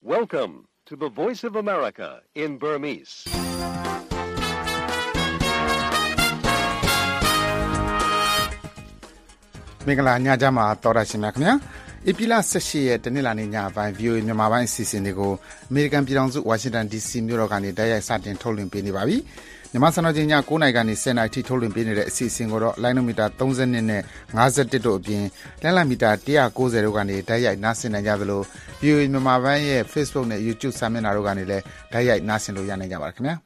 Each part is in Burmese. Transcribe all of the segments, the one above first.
Welcome to the Voice of America in Burmese. မင်္ဂလာညချမ်းပါတော်ရရှင်များခင်ဗျာဧပြီလ18ရက်တနင်္လာနေ့ညပိုင်း VOA မြန်မာပိုင်းအစီအစဉ်တွေကိုအမေရိကန်ပြည်ထောင်စုဝါရှင်တန် DC မြို့တော်ကနေတိုက်ရိုက်စတင်ထုတ်လွှင့်ပေးနေပါပြီမြန်မာစံတော်ချိန်ည9:00နာရီကနေ10:00နာရီထိထုတ်လွှင့်ပေးနေတဲ့အစီအစဉ်ကိုတော့လိုင်းနိုမီတာ32နဲ့51တို့အပြင်လိုင်းမီတာ190တို့ကနေတိုက်ရိုက်နားဆင်နိုင်ကြသလို VOA မြန်မာပိုင်းရဲ့ Facebook နဲ့ YouTube စာမျက်နှာတို့ကနေလည်းတိုက်ရိုက်နားဆင်လို့ရနိုင်ကြပါတယ်ခင်ဗျာ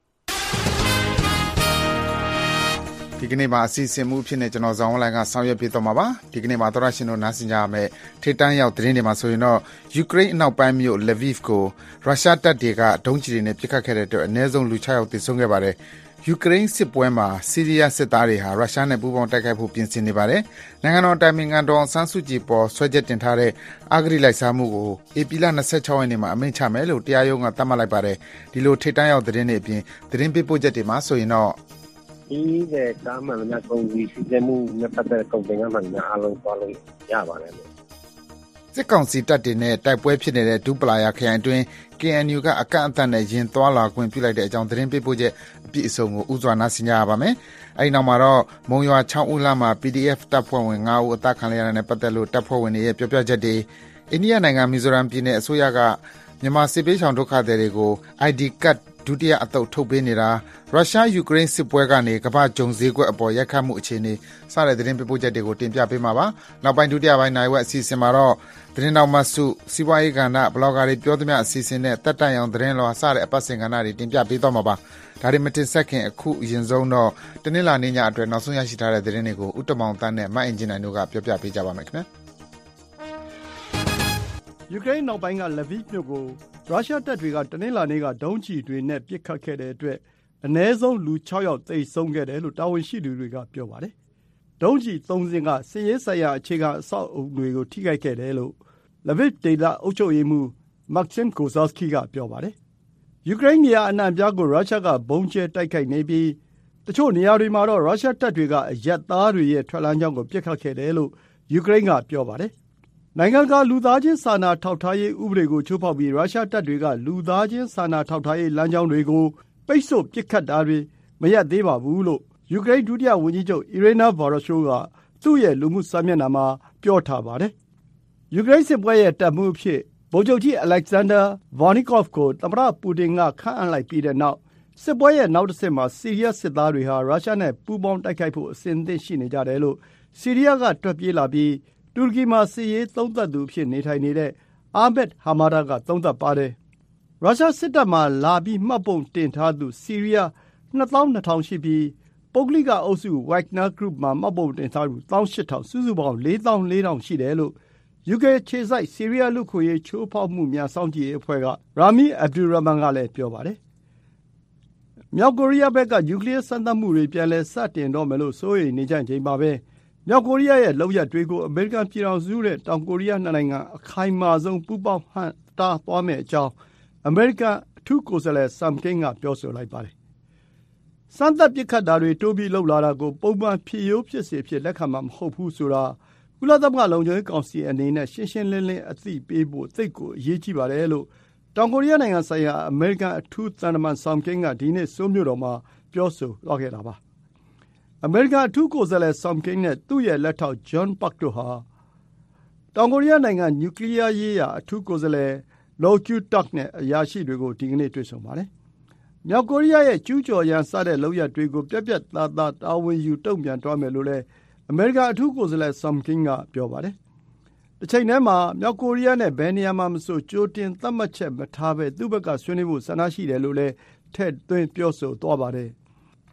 ဒီကနေ့မှာအစီအစဉ်မှုဖြစ်နေကျွန်တော်ဇောင်းဝလိုင်းကဆောင်ရွက်ပေးသွားမှာပါဒီကနေ့မှာသောရရှင်တို့နားဆင်ကြရမယ့်ထိတန်းရောက်သတင်းတွေမှာဆိုရင်တော့ယူကရိန်းအနောက်ပိုင်းမြို့ Lviv ကိုရုရှားတပ်တွေကဒုံးကျည်တွေနဲ့ပစ်ခတ်ခဲ့တဲ့အတွက်အနည်းဆုံးလူ6ယောက်သေဆုံးခဲ့ပါတယ်ယူကရိန်းစစ်ပွဲမှာဆီးရီးယားစစ်သားတွေဟာရုရှားနဲ့ပူးပေါင်းတိုက်ခိုက်ဖို့ပြင်ဆင်နေပါတယ်နိုင်ငံတော်တိုင်ပင်ခံတော်ဆန်းစုကြည်ပေါ်ဆွဲချက်တင်ထားတဲ့အာဂရိလိုက်စားမှုကိုဧပြီလ26ရက်နေ့မှာအမိန့်ချမယ်လို့တရားရုံးကသတ်မှတ်လိုက်ပါတယ်ဒီလိုထိတန်းရောက်သတင်းတွေအပြင်သတင်းပေးပို့ချက်တွေမှာဆိုရင်တော့ဒီကကားမှန်များကုန်ပြီးစီစဉ်မှုနဲ့ပတ်သက်ကုန်တင်ကမှန်များအားလုံးသွားလို့ရပါတယ်စစ်ကောင်စီတပ်တွေနဲ့တိုက်ပွဲဖြစ်နေတဲ့ဒူပလာယာခရိုင်အတွင်း KNU ကအကန့်အသတ်နဲ့ရင်သွားလာခွင့်ပြုလိုက်တဲ့အကြောင်းသတင်းပေးပို့ချက်အပြည့်အစုံကိုဥစွာနားဆင်ကြရပါမယ်။အဲဒီနောက်မှာတော့မုံရွာ6ဦးလမ်းမှာ PDF တပ်ဖွဲ့ဝင်9ဦးအသတ်ခံရတဲ့နဲ့ပတ်သက်လို့တပ်ဖွဲ့ဝင်တွေရဲ့ပြောပြချက်တွေအိန္ဒိယနိုင်ငံမီဇိုရမ်ပြည်နယ်အစိုးရကမြန်မာစစ်ပေးဆောင်ဒုက္ခသည်တွေကို ID ကတ်ဒုတိယအသုတ်ထုတ်ပေးနေတာရုရှားယူကရိန်းစစ်ပွဲကနေကမ္ဘာဂျုံဈေးကွက်အပေါ်ရိုက်ခတ်မှုအခြေအနေစတဲ့သတင်းပေးပို့ချက်တွေကိုတင်ပြပေးမှာပါနောက်ပိုင်းဒုတိယပိုင်းနိုင်ဝက်အစီအစဉ်မှာတော့သတင်းတော်မှစုစီးပွားရေးကဏ္ဍဘလော့ဂါတွေပြောသမျှအစီအစဉ်နဲ့တက်တန့်အောင်သတင်းလောစတဲ့အပတ်စဉ်ကဏ္ဍတွေတင်ပြပေးသွားမှာပါဒါတွေမတင်ဆက်ခင်အခုအရင်ဆုံးတော့တနင်္လာနေ့ညအတွက်နောက်ဆုံးရရှိထားတဲ့သတင်းတွေကိုဥတ္တမောင်တန်းနဲ့မတ်အင်ဂျင်နိုင်တို့ကပြောပြပေးကြပါမယ်ခင်ဗျာယူကရိန်းနောက်ပိုင်းက Lviv မြို့ကိုရုရှားတပ်တွေကတနင်္လာနေ့ကဒုံးကျည်တွေနဲ့ပစ်ခတ်ခဲ့တဲ့အတွက်အနည်းဆုံးလူ6ယောက်သေဆုံးခဲ့တယ်လို့တာဝန်ရှိသူတွေကပြောပါတယ်။ဒုံးကျည်3စင်းကစစ်ရေးဆိုင်ရာအခြေခံအဆောက်အအုံတွေကိုထိခိုက်ခဲ့တယ်လို့ Lviv ဒေသအုပ်ချုပ်ရေးမှူး Maxim Kozalsky ကပြောပါတယ်။ယူကရိန်းနေရာအနှံ့အပြားကိုရုရှားကဘုံကျဲတိုက်ခိုက်နေပြီးတချို့နေရာတွေမှာတော့ရုရှားတပ်တွေကအရပ်သားတွေရဲ့ထွက်လမ်းကြောင်းကိုပစ်ခတ်ခဲ့တယ်လို့ယူကရိန်းကပြောပါတယ်နိုင်ငံကလူသားချင်းစာနာထောက်ထားရေးဥပဒေကိုချိုးဖောက်ပြီးရုရှားတပ်တွေကလူသားချင်းစာနာထောက်ထားရေးလမ်းကြောင်းတွေကိုပိတ်ဆို့ပစ်ခတ်တာတွေမရပ်သေးပါဘူးလို့ယူကရိန်းဒုတိယဝန်ကြီးချုပ်အီရေနာဗာရောရှိုးကသူ့ရဲ့လူမှုစာမျက်နှာမှာပြောထားပါတယ်။ယူကရိန်းစစ်ပွဲရဲ့တပ်မှူးအဖြစ်ဗိုလ်ချုပ်ကြီးအလက်ဇန်ဒါဗာနီကော့ဖ်ကိုသမ္မတပူတင်ကခန့်အပ်လိုက်ပြီးတဲ့နောက်စစ်ပွဲရဲ့နောက်တစ်ဆင့်မှာဆီးရီးယားစစ်သားတွေဟာရုရှားနဲ့ပူးပေါင်းတိုက်ခိုက်ဖို့အစဉ်အသင့်ရှိနေကြတယ်လို့ဆီးရီးယားကတွက်ပြေးလာပြီးတူရကီမှာစစ်ရေးသုံးသပ်သူအဖြစ်နေထိုင်နေတဲ့အာမက်ဟာမာဒါကသုံးသပ်ပါတယ်။ရုရှားစစ်တပ်မှာလာပြီးမှတ်ပုံတင်ထားသူဆီးရီးယား22,000ရှိပြီးပုဂ္ဂလိကအုပ်စု Wagner Group မှာမှတ်ပုံတင်ထားသူ18,000စုစုပေါင်း44,000ရှိတယ်လို့ UK ခြေစိုက်ဆီးရီးယားလူခွေရေးချိုးဖောက်မှုများစောင့်ကြည့်ရေးအဖွဲ့ကရာမီအဗ်ဒူရမန်ကလည်းပြောပါတယ်။မြောက်ကိုရီးယားဘက်ကနျူကလ িয়ার စမ်းသပ်မှုတွေပြန်လည်စတင်တော့မယ်လို့စိုးရိမ်နေကြချိန်မှာပဲမြောက်ကိုရီးယားရဲ့လုပ်ရပ်တွေကိုအမေရိကန်ပြည်ထောင်စုနဲ့တောင်ကိုရီးယားနှစ်နိုင်ငံအခိုင်အမာဆုံးပူးပေါင်းဟန့်တားသွားမယ့်အကြောင်းအမေရိကန်အထူးကိုယ်စားလှယ်ဆမ်ကင်းကပြောဆိုလိုက်ပါတယ်။စမ်းသပ်ပစ်ခတ်တာတွေတိုးပြီးလုပ်လာတာကိုပုံမှန်ဖြစ်ရိုးဖြစ်စဉ်ဖြစ်လက်ခံမှာမဟုတ်ဘူးဆိုတာကုလသမဂ္ဂလုံခြုံရေးကောင်စီအနေနဲ့ရှင်းရှင်းလင်းလင်းအသိပေးဖို့သိပ်ကိုအရေးကြီးပါတယ်လို့တောင်ကိုရီးယားနိုင်ငံဆိုင်ရာအမေရိကန်အထူးသံတမန်ဆမ်ကင်းကဒီနေ့ဆိုးမြို့တော်မှာပြောဆိုသွားခဲ့တာပါ။အမေရိကန်အထူးကိုယ်စားလှယ်ဆမ်ကင်းနဲ့သူ့ရဲ့လက်ထောက်ဂျွန်ပက်တို့ဟာတောင်ကိုရီးယားနိုင်ငံနျူကလ িয়ার ရေးရာအထူးကိုယ်စားလှယ်လော်ကျူတက်နဲ့အရာရှိတွေကိုဒီကနေ့တွေ့ဆုံပါတယ်။မြောက်ကိုရီးယားရဲ့ကျူးကျော်ရန်စတဲ့လုပ်ရပ်တွေကိုပြတ်ပြတ်သားသားတာဝန်ယူတုံ့ပြန်သွားမယ်လို့လည်းအမေရိကန်အထူးကိုယ်စားလှယ်ဆမ်ကင်းကပြောပါတယ်။တစ်ချိန်တည်းမှာမြောက်ကိုရီးယားနဲ့ဘယ်နေရာမှာမဆိုကြိုတင်သတ်မှတ်ချက်မထားဘဲသူ့ဘက်ကဆွေးနွေးဖို့ဆန္ဒရှိတယ်လို့လည်းထည့်သွင်းပြောဆိုသွားပါတယ်။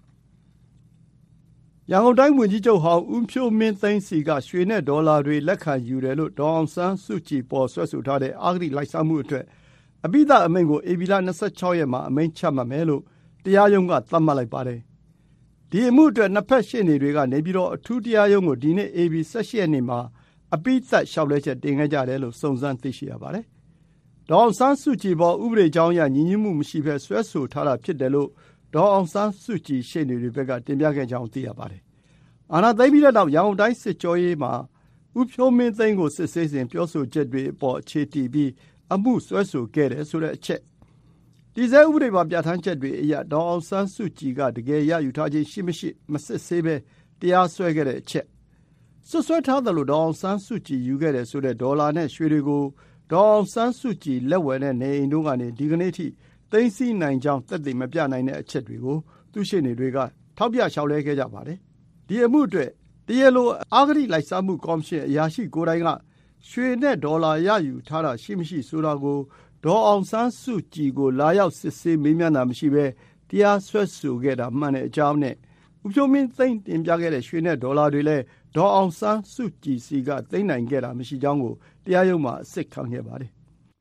ရန်ကုန်တိုင်းဝန်ကြီးချုပ်ဟောင်းဦးဖြိုးမင်းသိန်းစီကရွှေနဲ့ဒေါ်လာတွေလက်ခံယူတယ်လို့ဒေါ်အောင်ဆန်းစုကြည်ပေါ်ဆွဲဆိုထားတဲ့အဂတိလိုက်စားမှုအတွက်အပိသအမိန့်ကိုဧပြီလ26ရက်မှာအမိန့်ချမှတ်မယ်လို့တရားရုံးကသတ်မှတ်လိုက်ပါတယ်။ဒီအမှုအတွက်နှစ်ဖက်ရှေ့နေတွေကနေပြည်တော်အထူးတရားရုံးကိုဒီနေ့ဧပြီ17ရက်နေ့မှာအပိသလျှောက်လဲချက်တင်ခဲ့ကြတယ်လို့စုံစမ်းသိရှိရပါတယ်။ဒေါ်အောင်ဆန်းစုကြည်ပေါ်ဥပဒေကြောင်းအရညီညွတ်မှုမရှိဘဲဆွဲဆိုထားတာဖြစ်တယ်လို့ဒေါ်အောင်ဆန်းစုကြည်ရှေ့နေတွေဘက်ကတင်ပြခဲ့ကြောင်းသိရပါတယ်။အာဏာသိမ်းပြီးတဲ့နောက်ရန်ကုန်တိုင်းစစ်ကြောရေးမှာဦးဖြိုးမင်းသိန်းကိုစစ်ဆေးစဉ်ပြောဆိုချက်တွေအပေါ်အခြေတည်ပြီးအမှုစွဲဆိုခဲ့တယ်ဆိုတဲ့အချက်တည်ဆဲဥပဒေပါပြဋ္ဌာန်းချက်တွေအရဒေါ်အောင်ဆန်းစုကြည်ကတကယ်ရယူထားခြင်းရှိမရှိမစစ်ဆေးဘဲတရားစွဲခဲ့တဲ့အချက်ဆွဆွဲထားသလိုဒေါ်အောင်ဆန်းစုကြည်ယူခဲ့တယ်ဆိုတဲ့ဒေါ်လာနဲ့ရွှေတွေကိုဒေါ်အောင်ဆန်းစုကြည်လက်ဝယ်တဲ့နေအိမ်တို့ကနေဒီကနေ့ထိသိမ်းဆည်းနိုင်ကြောင်းသက်သေမပြနိုင်တဲ့အချက်တွေကိုသူရှေ့နေတွေကထောက်ပြလျှောက်လဲခဲ့ကြပါတယ်ဒီအမှုအတွက်တရားလိုအာဂတိလိုက်စားမှုကော်မရှင်အရာရှိကိုယ်တိုင်ကရွှေနဲ့ဒေါ်လာရယူထားတာရှိမရှိဆိုတာကိုဒေါ်အောင်ဆန်းစုကြည်ကိုလာရောက်စစ်ဆေးမေးမြန်းတာမရှိဘဲတရားစွဲဆိုခဲ့တာမှန်တဲ့အကြောင်းနဲ့ဦးဖြိုးမင်းသိန်းတင်ပြခဲ့တဲ့ရွှေနဲ့ဒေါ်လာတွေလည်းဒေါ်အောင်ဆန်းစုကြည်စီကသိမ်းနိုင်ခဲ့တာမရှိကြောင်းကိုတရားရုံးမှာအစစ်ခံခဲ့ပါတယ်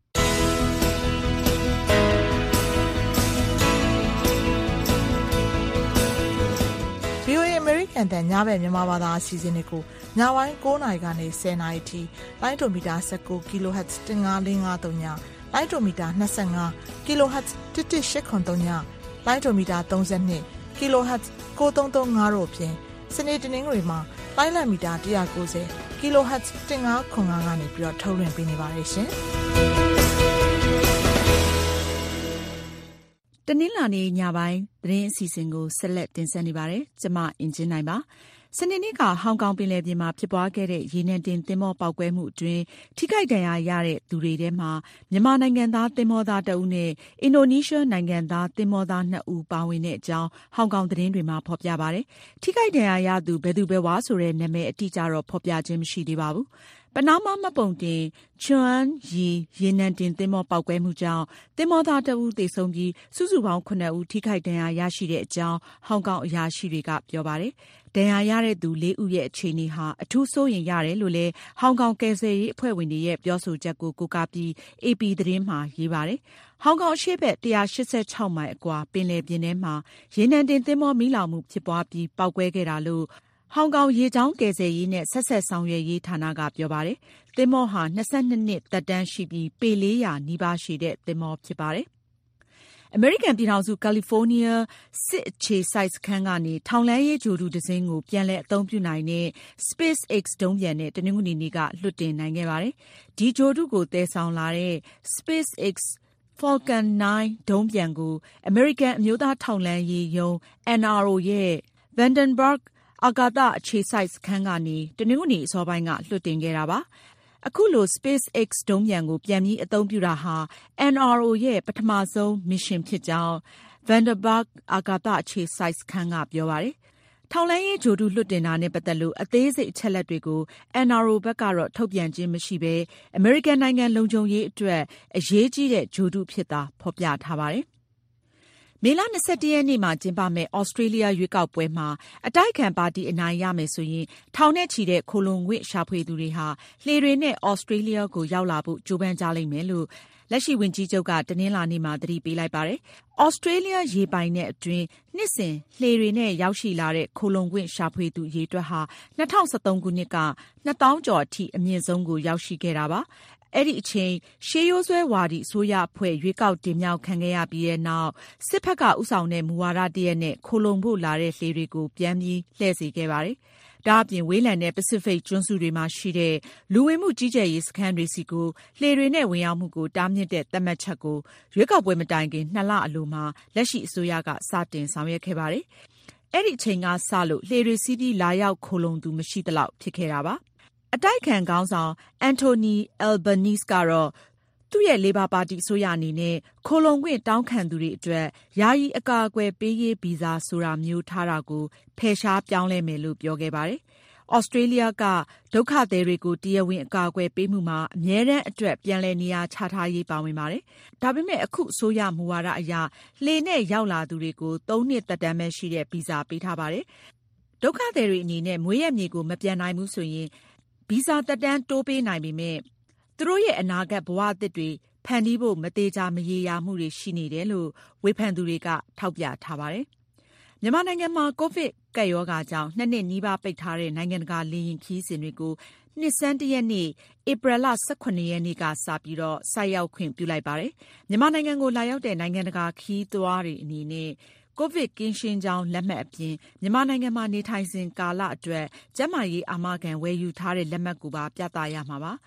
VOA American တန်ညဘက်မြန်မာဘာသာအစီအစဉ်တွေကိုညပိုင်း9:00နာရီကနေ10:00နာရီထိလိုင်းဒိုမီတာ19 kHz 15553ညလိုင်းဒိုမီတာ25 kHz 11883ညလိုင်းဒိုမီတာ32 kHz 9335တို့ဖြင့်စနေတနင်္ဂနွေမှာလိုင်းလံမီတာ190 kHz 1505ကနေပြီးတော့ထုတ်လွှင့်ပေးနေပါတယ်ရှင်တနင်္လာနေ့ညပိုင်းသတင်းအစီအစဉ်ကိုဆက်လက်တင်ဆက်နေပါတယ်။ကျွန်မအင်ဂျင်နိုင်ပါ။စနေနေ့ကဟောင်ကောင်ပင်လယ်ပြင်မှာဖြစ်ပွားခဲ့တဲ့ရေနံတင်သင်္ဘောပေါက်ကွဲမှုအတွင်းထိခိုက်ဒဏ်ရာရတဲ့သူတွေထဲမှာမြန်မာနိုင်ငံသားသင်္ဘောသား1ဦးနဲ့အင်ဒိုနီးရှားနိုင်ငံသားသင်္ဘောသား2ဦးပါဝင်တဲ့အကြောင်းဟောင်ကောင်သတင်းတွေမှာဖော်ပြပါတယ်။ထိခိုက်ဒဏ်ရာရသူဘယ်သူဘယ်ဝါဆိုတဲ့နာမည်အတိအကျတော့ဖော်ပြခြင်းမရှိသေးပါဘူး။ပနားမားမှတ်ပုံတင်ချွမ်ရေနံတင်သင်္ဘောပေါက်ကွဲမှုကြောင့်သင်္ဘောသား2ဦးသေဆုံးပြီးစုစုပေါင်း9ဦးထိခိုက်ဒဏ်ရာရရှိတဲ့အကြောင်းဟောင်ကောင်အရာရှိတွေကပြောပါတယ်။ဒဏ်ရာရတဲ့သူ4ဦးရဲ့အခြေအနေဟာအထူးစိုးရိမ်ရတယ်လို့လည်းဟောင်ကောင်ကယ်ဆယ်ရေးအဖွဲ့ဝင်တွေရဲ့ပြောဆိုချက်ကိုကိုးကားပြီး AP သတင်းမှာရေးပါတယ်။ဟောင်ကောင်အရှေ့ဘက်186မိုင်အကွာပင်လယ်ပြင်ထဲမှာရေနံတင်သင်္ဘောမီးလောင်မှုဖြစ်ပွားပြီးပေါက်ကွဲခဲ့တာလို့ဟောင်ကောင်ရေကြောင်းကယ်ဆယ်ရေးနဲ့ဆက်ဆက်ဆောင်ရွက်ရေးဌာနကပြောပါတယ်။သင်္ဘောဟာ22နှစ်သက်တမ်းရှိပြီးပေ400နီးပါးရှည်တဲ့သင်္ဘောဖြစ်ပါတယ်။အမေရိကန်ပြည်ထောင်စုကယ်လီဖိုးနီးယားစစ်အခြေစိုက်စခန်းကနေထောင်လှမ်းရေးဂြိုဟ်တုတစ်စင်းကိုပြန်လည်အသုံးပြုနိုင်တဲ့ SpaceX ဒုံးပျံနဲ့တနင်္ဂနွေနေ့ကလွှတ်တင်နိုင်ခဲ့ပါတယ်။ဒီဂြိုဟ်တုကိုသယ်ဆောင်လာတဲ့ SpaceX Falcon 9 ဒုံးပျံကိုအမေရိကန်အမျိုးသားထောက်လှမ်းရေးရုံး NRO ရဲ့ Vandenbergအာကာသအခြေစိုက်စခန်းကနေတနင်္ဂနွေနေ့အစောပိုင်းကလွှတ်တင်ခဲ့တာပါ။အခုလို SpaceX ဒုံးပျံကိုပြန်ပြီးအသုံးပြုတာဟာ NRO ရဲ့ပထမဆုံးမစ်ရှင်ဖြစ်ကြောင်း Vandenberg အာကာသအခြေစိုက်စခန်းကပြောပါတယ်။ထောက်လှမ်းရေးဂြိုဟ်တုလွှတ်တင်တာနဲ့ပတ်သက်လို့အသေးစိတ်အချက်အလက်တွေကို NRO ဘက်ကတော့ထုတ်ပြန်ခြင်းမရှိဘဲအမေရိကန်နိုင်ငံလုံခြုံရေးအတွက်အရေးကြီးတဲ့ဂြိုဟ်တုဖြစ်တာဖော်ပြထားပါတယ်။မေလ21ရက်နေ့မှာကျင်းပမယ့်ဩစတြေးလျရွေးကောက်ပွဲမှာအတိုက်အခံပါတီအနိုင်ရမယ်ဆိုရင်ထောင်နဲ့ချီတဲ့ခိုလှုံခွင့်ရှာဖွေသူတွေဟာလှေတွေနဲ့ဩစတြေးလျကိုရောက်လာဖို့ကြိုးပမ်းကြလိမ့်မယ်လို့လက်ရှိဝန်ကြီးချုပ်ကတနင်္လာနေ့မှာသတိပေးလိုက်ပါတယ်။ဩစတြေးလျရေပိုင်နဲ့အတွင်းနှစ်စဉ်လှေတွေနဲ့ရောက်ရှိလာတဲ့ခိုလှုံခွင့်ရှာဖွေသူအရေအတွက်ဟာ2013ခုနှစ်က2000ကျော်အထိအမြင့်ဆုံးကိုရောက်ရှိခဲ့တာပါ။အဲ့ဒီအချိန်ရှေးရိုးစွဲဝါဒီအစိုးရအဖွဲ့ရွေးကောက်တင်မြှောက်ခံခဲ့ရပြီးတဲ့နောက်စစ်ဘက်ကဥဆောင်တဲ့မူဝါဒတရက်နဲ့ခိုလှုံဖို့လာတဲ့လှေတွေကိုပြန်ပြီးလှည့်စေခဲ့ပါတယ်။ဒါအပြင်ဝေးလံတဲ့ပစိဖိတ်ကျွန်းစုတွေမှာရှိတဲ့လူဝင်မှုကြီးကြပ်ရေးစခန်းတွေစီကိုလှေတွေနဲ့ဝင်ရောက်မှုကိုတားမြစ်တဲ့သတ်မှတ်ချက်ကိုရွေးကောက်ပွဲမတိုင်ခင်2လအလိုမှာလက်ရှိအစိုးရကစတင်ဆောင်ရွက်ခဲ့ပါတယ်။အဲ့ဒီအချိန်ကစလို့လှေတွေစီးပြီးလာရောက်ခိုလှုံသူမရှိသလောက်ဖြစ်ခဲ့တာပါ။အတိုက်ခံခေါင်းဆောင်အန်တိုနီအယ်ဘာနီးစ်ကတော့သူ့ရဲ့လေဘာပါတီအစိုးရအနေနဲ့ခိုလှုံခွင့်တောင်းခံသူတွေအတွက်ယာယီအကာအကွယ်ပေးရေးဗီဇာဆိုတာမျိုးထားတာကိုဖယ်ရှားပြောင်းလဲမယ်လို့ပြောခဲ့ပါတယ်။ဩစတြေးလျကဒုက္ခသည်တွေကိုတရားဝင်အကာအကွယ်ပေးမှုမှာအမြဲတမ်းအတွက်ပြန်လည်နေရာချထားရေးပါဝင်ပါတယ်။ဒါပေမဲ့အခုအစိုးရမူဝါဒအရလှေနဲ့ရောက်လာသူတွေကို3နှစ်သက်တမ်းပဲရှိတဲ့ဗီဇာပေးထားပါတယ်။ဒုက္ခသည်တွေအနေနဲ့မွေးရမြေကိုမပြန်နိုင်ဘူးဆိုရင်ဗီဇာသက်တမ်းတိုးပေးနိုင်ပေမဲ့သူတို့ရဲ့အနာဂတ်ဘဝအသစ်တွေဖန်တီးဖို့မသေးချာမရေရာမှုတွေရှိနေတယ်လို့ဝေဖန်သူတွေကထောက်ပြထားပါတယ်။မြန်မာနိုင်ငံမှာကိုဗစ်ကပ်ရောဂါကြောင့်2နှစ်နီးပါးပိတ်ထားတဲ့နိုင်ငံတကာလေယာဉ်ခရီးစဉ်တွေကိုနှစ်ဆန်း1ရက်နေ့ဧပြီလ18ရက်နေ့ကစပြီးတော့ဆိုက်ရောက်ခွင့်ပြုလိုက်ပါတယ်။မြန်မာနိုင်ငံကိုလာရောက်တဲ့နိုင်ငံတကာခရီးသွားတွေအနေနဲ့ကိုဗစ်ကင်းရှင်းကြောင်းလက်မှတ်အပြင်မြန်မာနိုင်ငံမှာနေထိုင်စဉ်ကာလအတွက်ကျန်းမာရေးအာမခံဝယ်ယူထားတဲ့လက်မှတ်ကိုပါပြသရမှာပါ။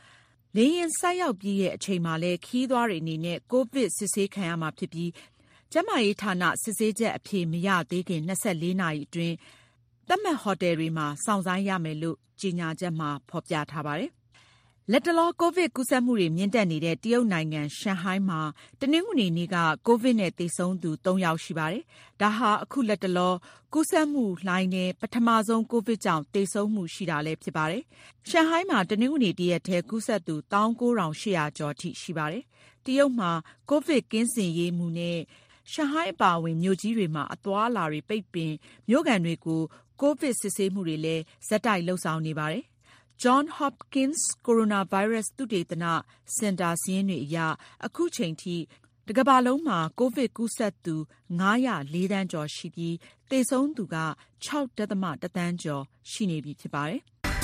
လေယာဉ်ဆိုက်ရောက်ပြီးတဲ့အချိန်မှာလည်းခရီးသွားတွေအနေနဲ့ကိုဗစ်စစ်ဆေးခံရမှာဖြစ်ပြီးကျန်းမာရေးဌာနစစ်ဆေးချက်အဖြေမရသေးခင်24နာရီအတွင်းသတ်မှတ်ဟိုတယ်တွေမှာစောင့်ဆိုင်းရမယ်လို့ကြေညာချက်မှာဖော်ပြထားပါတယ်။လက်တလောကိုဗစ်ကူးစက်မှုတွေမြင့်တက်နေတဲ့တရုတ်နိုင်ငံရှန်ဟိုင်းမှာတနင်္ဂနွေနေ့ကကိုဗစ်နဲ့သေဆုံးသူ3ယောက်ရှိပါတယ်။ဒါဟာအခုလက်တလောကူးစက်မှုလှိုင်းနဲ့ပထမဆုံးကိုဗစ်ကြောင့်သေဆုံးမှုရှိတာလည်းဖြစ်ပါတယ်။ရှန်ဟိုင်းမှာတနင်္ဂနွေနေ့တရက်ထဲကူးစက်သူ19800ကျော်ထိရှိပါတယ်။တရုတ်မှာကိုဗစ်ကင်းစင်ရေးမှုနဲ့ရှန်ဟိုင်းအပါအဝင်မြို့ကြီးတွေမှာအသွားအလာတွေပိတ်ပင်မြို့ကန်တွေကိုကိုဗစ်စစ်ဆေးမှုတွေလည်းဆက်တိုက်လှုပ်ဆောင်နေပါတယ်။ John Hopkins Coronavirus သုတေသနစင်တာစာရင်းတွေအရအခုချိန်ထိတကမ္ဘာလုံးမှာကိုဗစ်ကူးစက်သူ904သန်းကျော်ရှိပြီးသေဆုံးသူက 6.1 သန်းကျော်ရှိနေပြီဖြစ်ပါတယ်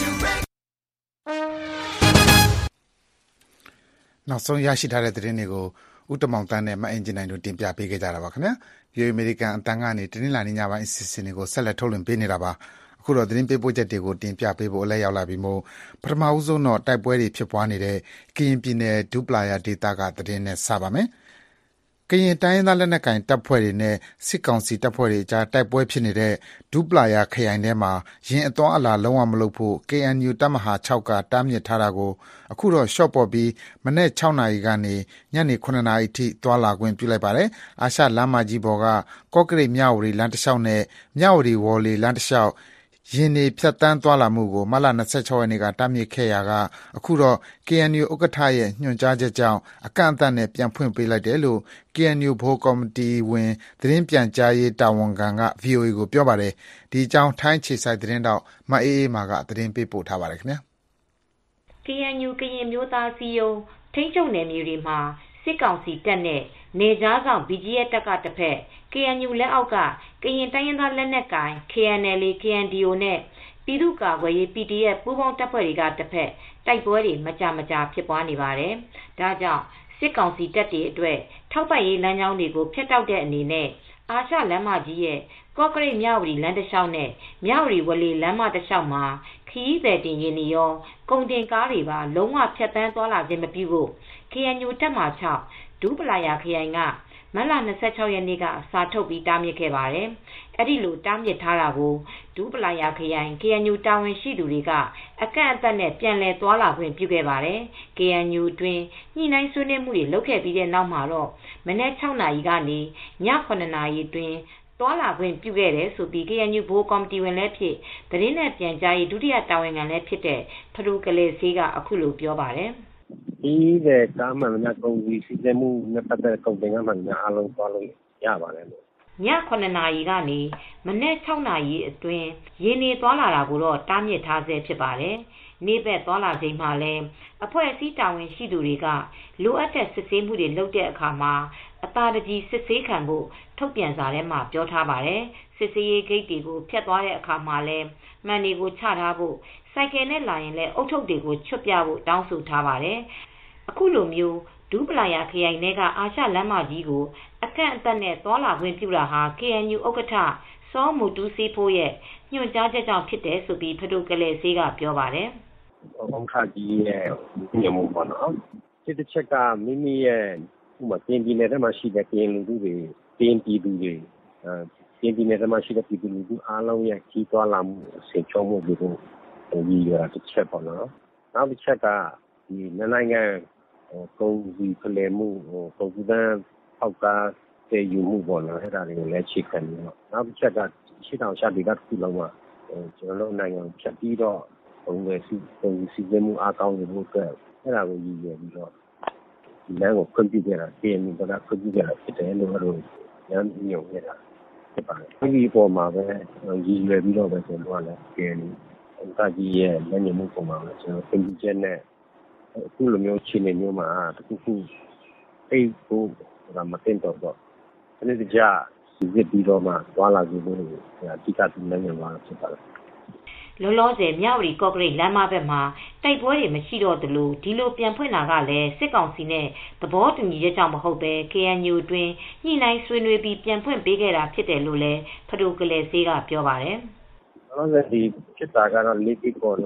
။နောက်ဆုံးရရှိထားတဲ့သတင်းတွေကိုဦးတမောင်တန်းနဲ့မအင်ဂျင်နိုင်တို့တင်ပြပေးခဲ့ကြတာပါခင်ဗျာ။ VOA American အတန်ကနေတနင်္လာနေ့ညပိုင်းအစီအစဉ်တွေကိုဆက်လက်ထုတ်လွှင့်ပေးနေတာပါ။အခုတော့သတင်းပေးပို့ချက်တွေကိုတင်ပြပေးဖို့အလဲရောက်လာပြီမို့ပထမဦးဆုံးတော့တိုက်ပွဲတွေဖြစ်ပွားနေတဲ့ကရင်ပြည်နယ်ဒူပလာယာဒေသကသတင်းနဲ့စပါမယ်။ကရင်တိုင်းရင်းသားလက်နက်ကိုင်တပ်ဖွဲ့တွေနဲ့စစ်ကောင်စီတပ်ဖွဲ့တွေကြားတိုက်ပွဲဖြစ်နေတဲ့ဒူပလာယာခရိုင်ထဲမှာရင်အသွားအလာလုံးဝမလုပ်ဖို့ KNU တပ်မဟာ6ကတားမြစ်ထားတာကိုအခုတော့ရှော့ပေါ်ပြီးမနေ့6နာရီကနေညနေ9နာရီထိသွားလာခွင့်ပြုလိုက်ပါတယ်။အာရှလမ်းမကြီးပေါ်ကကော့ကရိတ်မြဝတီလမ်းတစ်လျှောက်နဲ့မြဝတီဝေါ်လေလမ်းတစ်လျှောက်ရင်နေဖြတ်တန်းသွားလာမှုကိုမတ်လ26ရက်နေ့ကတားမြစ်ခဲ့ရာကအခုတော့ KNU ဥက္ကဋ္ဌရဲ့ညွှန်ကြားချက်ကြောင့်အကန့်အသတ်နဲ့ပြန်ဖွင့်ပေးလိုက်တယ်လို့ KNU ဗဟိုကော်မတီဝင်သတင်းပြန်ကြားရေးတာဝန်ခံက VOA ကိုပြောပါတယ်။ဒီအကြောင်းထိုင်းခြေဆိုင်သတင်းတော့မအေးအေးမာကသတင်းပေးပို့ထားပါတယ်ခင်ဗျာ။ KNU ကရင်မျိုးသားစီယုံထိန်းချုပ်နယ်မြေတွေမှာစစ်ကောင်စီတပ်နဲ့နေကြားဆောင် BGF တပ်ကတစ်ဖက် KNU လက်အောက်ကကရင်တိုင်းရင်းသားလက်နက်ကိုင် KNLA KNDO နဲ့ပြည်သူ့ကာကွယ်ရေး PDF ပူးပေါင်းတပ်ဖွဲ့တွေကတစ်ဖက်တိုက်ပွဲတွေမကြာဖြစ်ပွားနေပါတယ်။ဒါကြောင့်စစ်ကောင်စီတပ်တွေအတွက်ထောက်ပံ့ရေးလမ်းကြောင်းတွေကိုဖျက်တောက်တဲ့အနေနဲ့အာရှလမ်းမကြီးရဲ့ကော့ကရိတ်မြဝတီလမ်းတစ်လျှောက်နဲ့မြဝတီဝလေလမ်းမတစ်လျှောက်မှာခရီးသည်တင်ယာဉ်တွေရောကုန်တင်ကားတွေပါလုံးဝဖြတ်တန်းသွားလာခြင်းမပြုဖို့ KNU တပ်မဟာ6ဒူးပလာယာခရိုင်ကမတ်လ26ရက်နေ့ကစာထုတ်ပြီးတားမြစ်ခဲ့ပါတယ်။အဲဒီလိုတားမြစ်ထားတာကိုဒူးပလာယာခရိုင် KNU တာဝန်ရှိသူတွေကအကန့်အသတ်နဲ့ပြန်လည်သွားလာခွင့်ပြုခဲ့ပါတယ်။ KNU အတွင်းညှိနှိုင်းဆွေးနွေးမှုတွေလုပ်ခဲ့ပြီးတဲ့နောက်မှာတော့မနက်6နာရီကနေည9နာရီအတွင်းသွားလာခွင့်ပြုခဲ့တယ်ဆိုပြီး KNU ဗဟိုကော်မတီဝင်လည်းဖြစ်သတင်းနဲ့ပြန်ကြားရေးဒုတိယတာဝန်ခံလည်းဖြစ်တဲ့ဖဒိုကလေးဆေးကအခုလိုပြောပါတယ်။ဒီတဲ့ကားမှန်မှန်ကုန်ပြီးစီးမှုနဲ့ပတ်သက်ကုန်တင်ကမှန်မှန်အားလုံးသွားလို့ရပါတယ်လို့ည9နာရီကနေမနက်6နာရီအတွင်းရင်းနေသွားလာတာကိုတော့တားမြစ်ထားဆဲဖြစ်ပါတယ်။နေ့ဘက်သွားလာချိန်မှာလည်းအဖွဲ့အစည်းတာဝန်ရှိသူတွေကလိုအပ်တဲ့စစ်ဆေးမှုတွေလုပ်တဲ့အခါမှာအသာတကြီးစစ်ဆေးခံဖို့ထုတ်ပြန်စာထဲမှာပြောထားပါတယ်။စစ်ဆေးရေးဂိတ်တွေကိုဖျက်သွားတဲ့အခါမှာလည်းမှန်တွေကိုချထားဖို့ဆိုင်ကယ်နဲ့လာရင်လည်းအုတ်ထုပ်တွေကိုချွတ်ပြဖို့တောင်းဆိုထားပါတယ်။အခုလိုမျိုးဒူးပလာယာခရိုင်ထဲကအာရှလမ်းမကြီးကိုအကန့်အသတ်နဲ့သွားလာခွင့်ပြုတာဟာ KNU ဥက္ကဋ္ဌစောမူတူးစီဖို့ရဲ့ညွှန်ကြားချက်ကြောင့်ဖြစ်တယ်ဆိုပြီးဖဒုကလေးဆေးကပြောပါတယ်။ဥက္ကဋ္ဌကြီးရဲ့ညွှန်မှုပေါ့နော်။ဒီတစ်ချက်ကမိမိရဲ့ဥပမာကရင်ပြည်နယ်ထဲမှာရှိတဲ့ကရင်လူထုတွေကရင်ပြည်သူတွေကရင်ပြည်နယ်ထဲမှာရှိတဲ့ပြည်သူလူထုအားလုံးရဲ့ကြီးသွားလာမှုအစီအချုံမှုတွေကိုရည်ရွယ်တစ်ချက်ပေါ့နော်။နောက်တစ်ချက်ကဒီနိုင်ငံကုန်စည်ဖလှယ်မှုကုန်စည်တန်းအောက်ကတည်ယူမှုပေါ့နော်အဲ့ဒါတွေကိုလည်းချိန်ခံပြီးတော့နောက်တစ်ချက်ကရှစ်တောင်ရှာဒေသတစ်ခုလုံးမှာကျွန်တော်တို့နိုင်ငံဖြတ်ပြီးတော့ကုန်စည်မှုအားကောင်းနေဖို့အတွက်အဲ့ဒါကိုရည်ရွယ်ပြီးတော့ဒီလမ်းကိုခွင့်ပြုခဲ့တာပြည်民ကခွင့်ပြုခဲ့တာဖြစ်တယ်လို့တို့ညံ့ညွှန်ခဲ့တာဖြစ်ပါတယ်ဒီပေါ်မှာပဲရည်ရွယ်ပြီးတော့ပဲကျွန်တော်ကလည်းပြည်ဥက္ကဋ္ဌကြီးရဲ့လက်ညှိုးမှုပုံမှာလည်းကျွန်တော်သင်ပြချက်နဲ့အခုလိုမျိုးခြေနေမျိုးမှာတခုခုအိတ်ကိုမတင်တော့တော့ဒီနေ့ကြစစ်ပြီးတော့မှသွားလာကြလို့အဓိကသူလည်းညွှန်သွားဖြစ်ပါတယ်လောလောဆယ်မြဝတီကော့ကရိတ်လမ်းမဘက်မှာတိုက်ပွဲတွေမရှိတော့သလိုဒီလိုပြန်ဖွင့်တာကလည်းစစ်ကောင်စီနဲ့သဘောတူညီချက်ကြောင့်မဟုတ်ပဲ KNU အတွင်းညှိနှိုင်းဆွေးနွေးပြီးပြန်ဖွင့်ပေးခဲ့တာဖြစ်တယ်လို့လည်းဖဒိုကလေးဆေးကပြောပါတယ်လောလောဆယ်ဒီဖြစ်တာကတော့လေးပြီးပေါ်လို့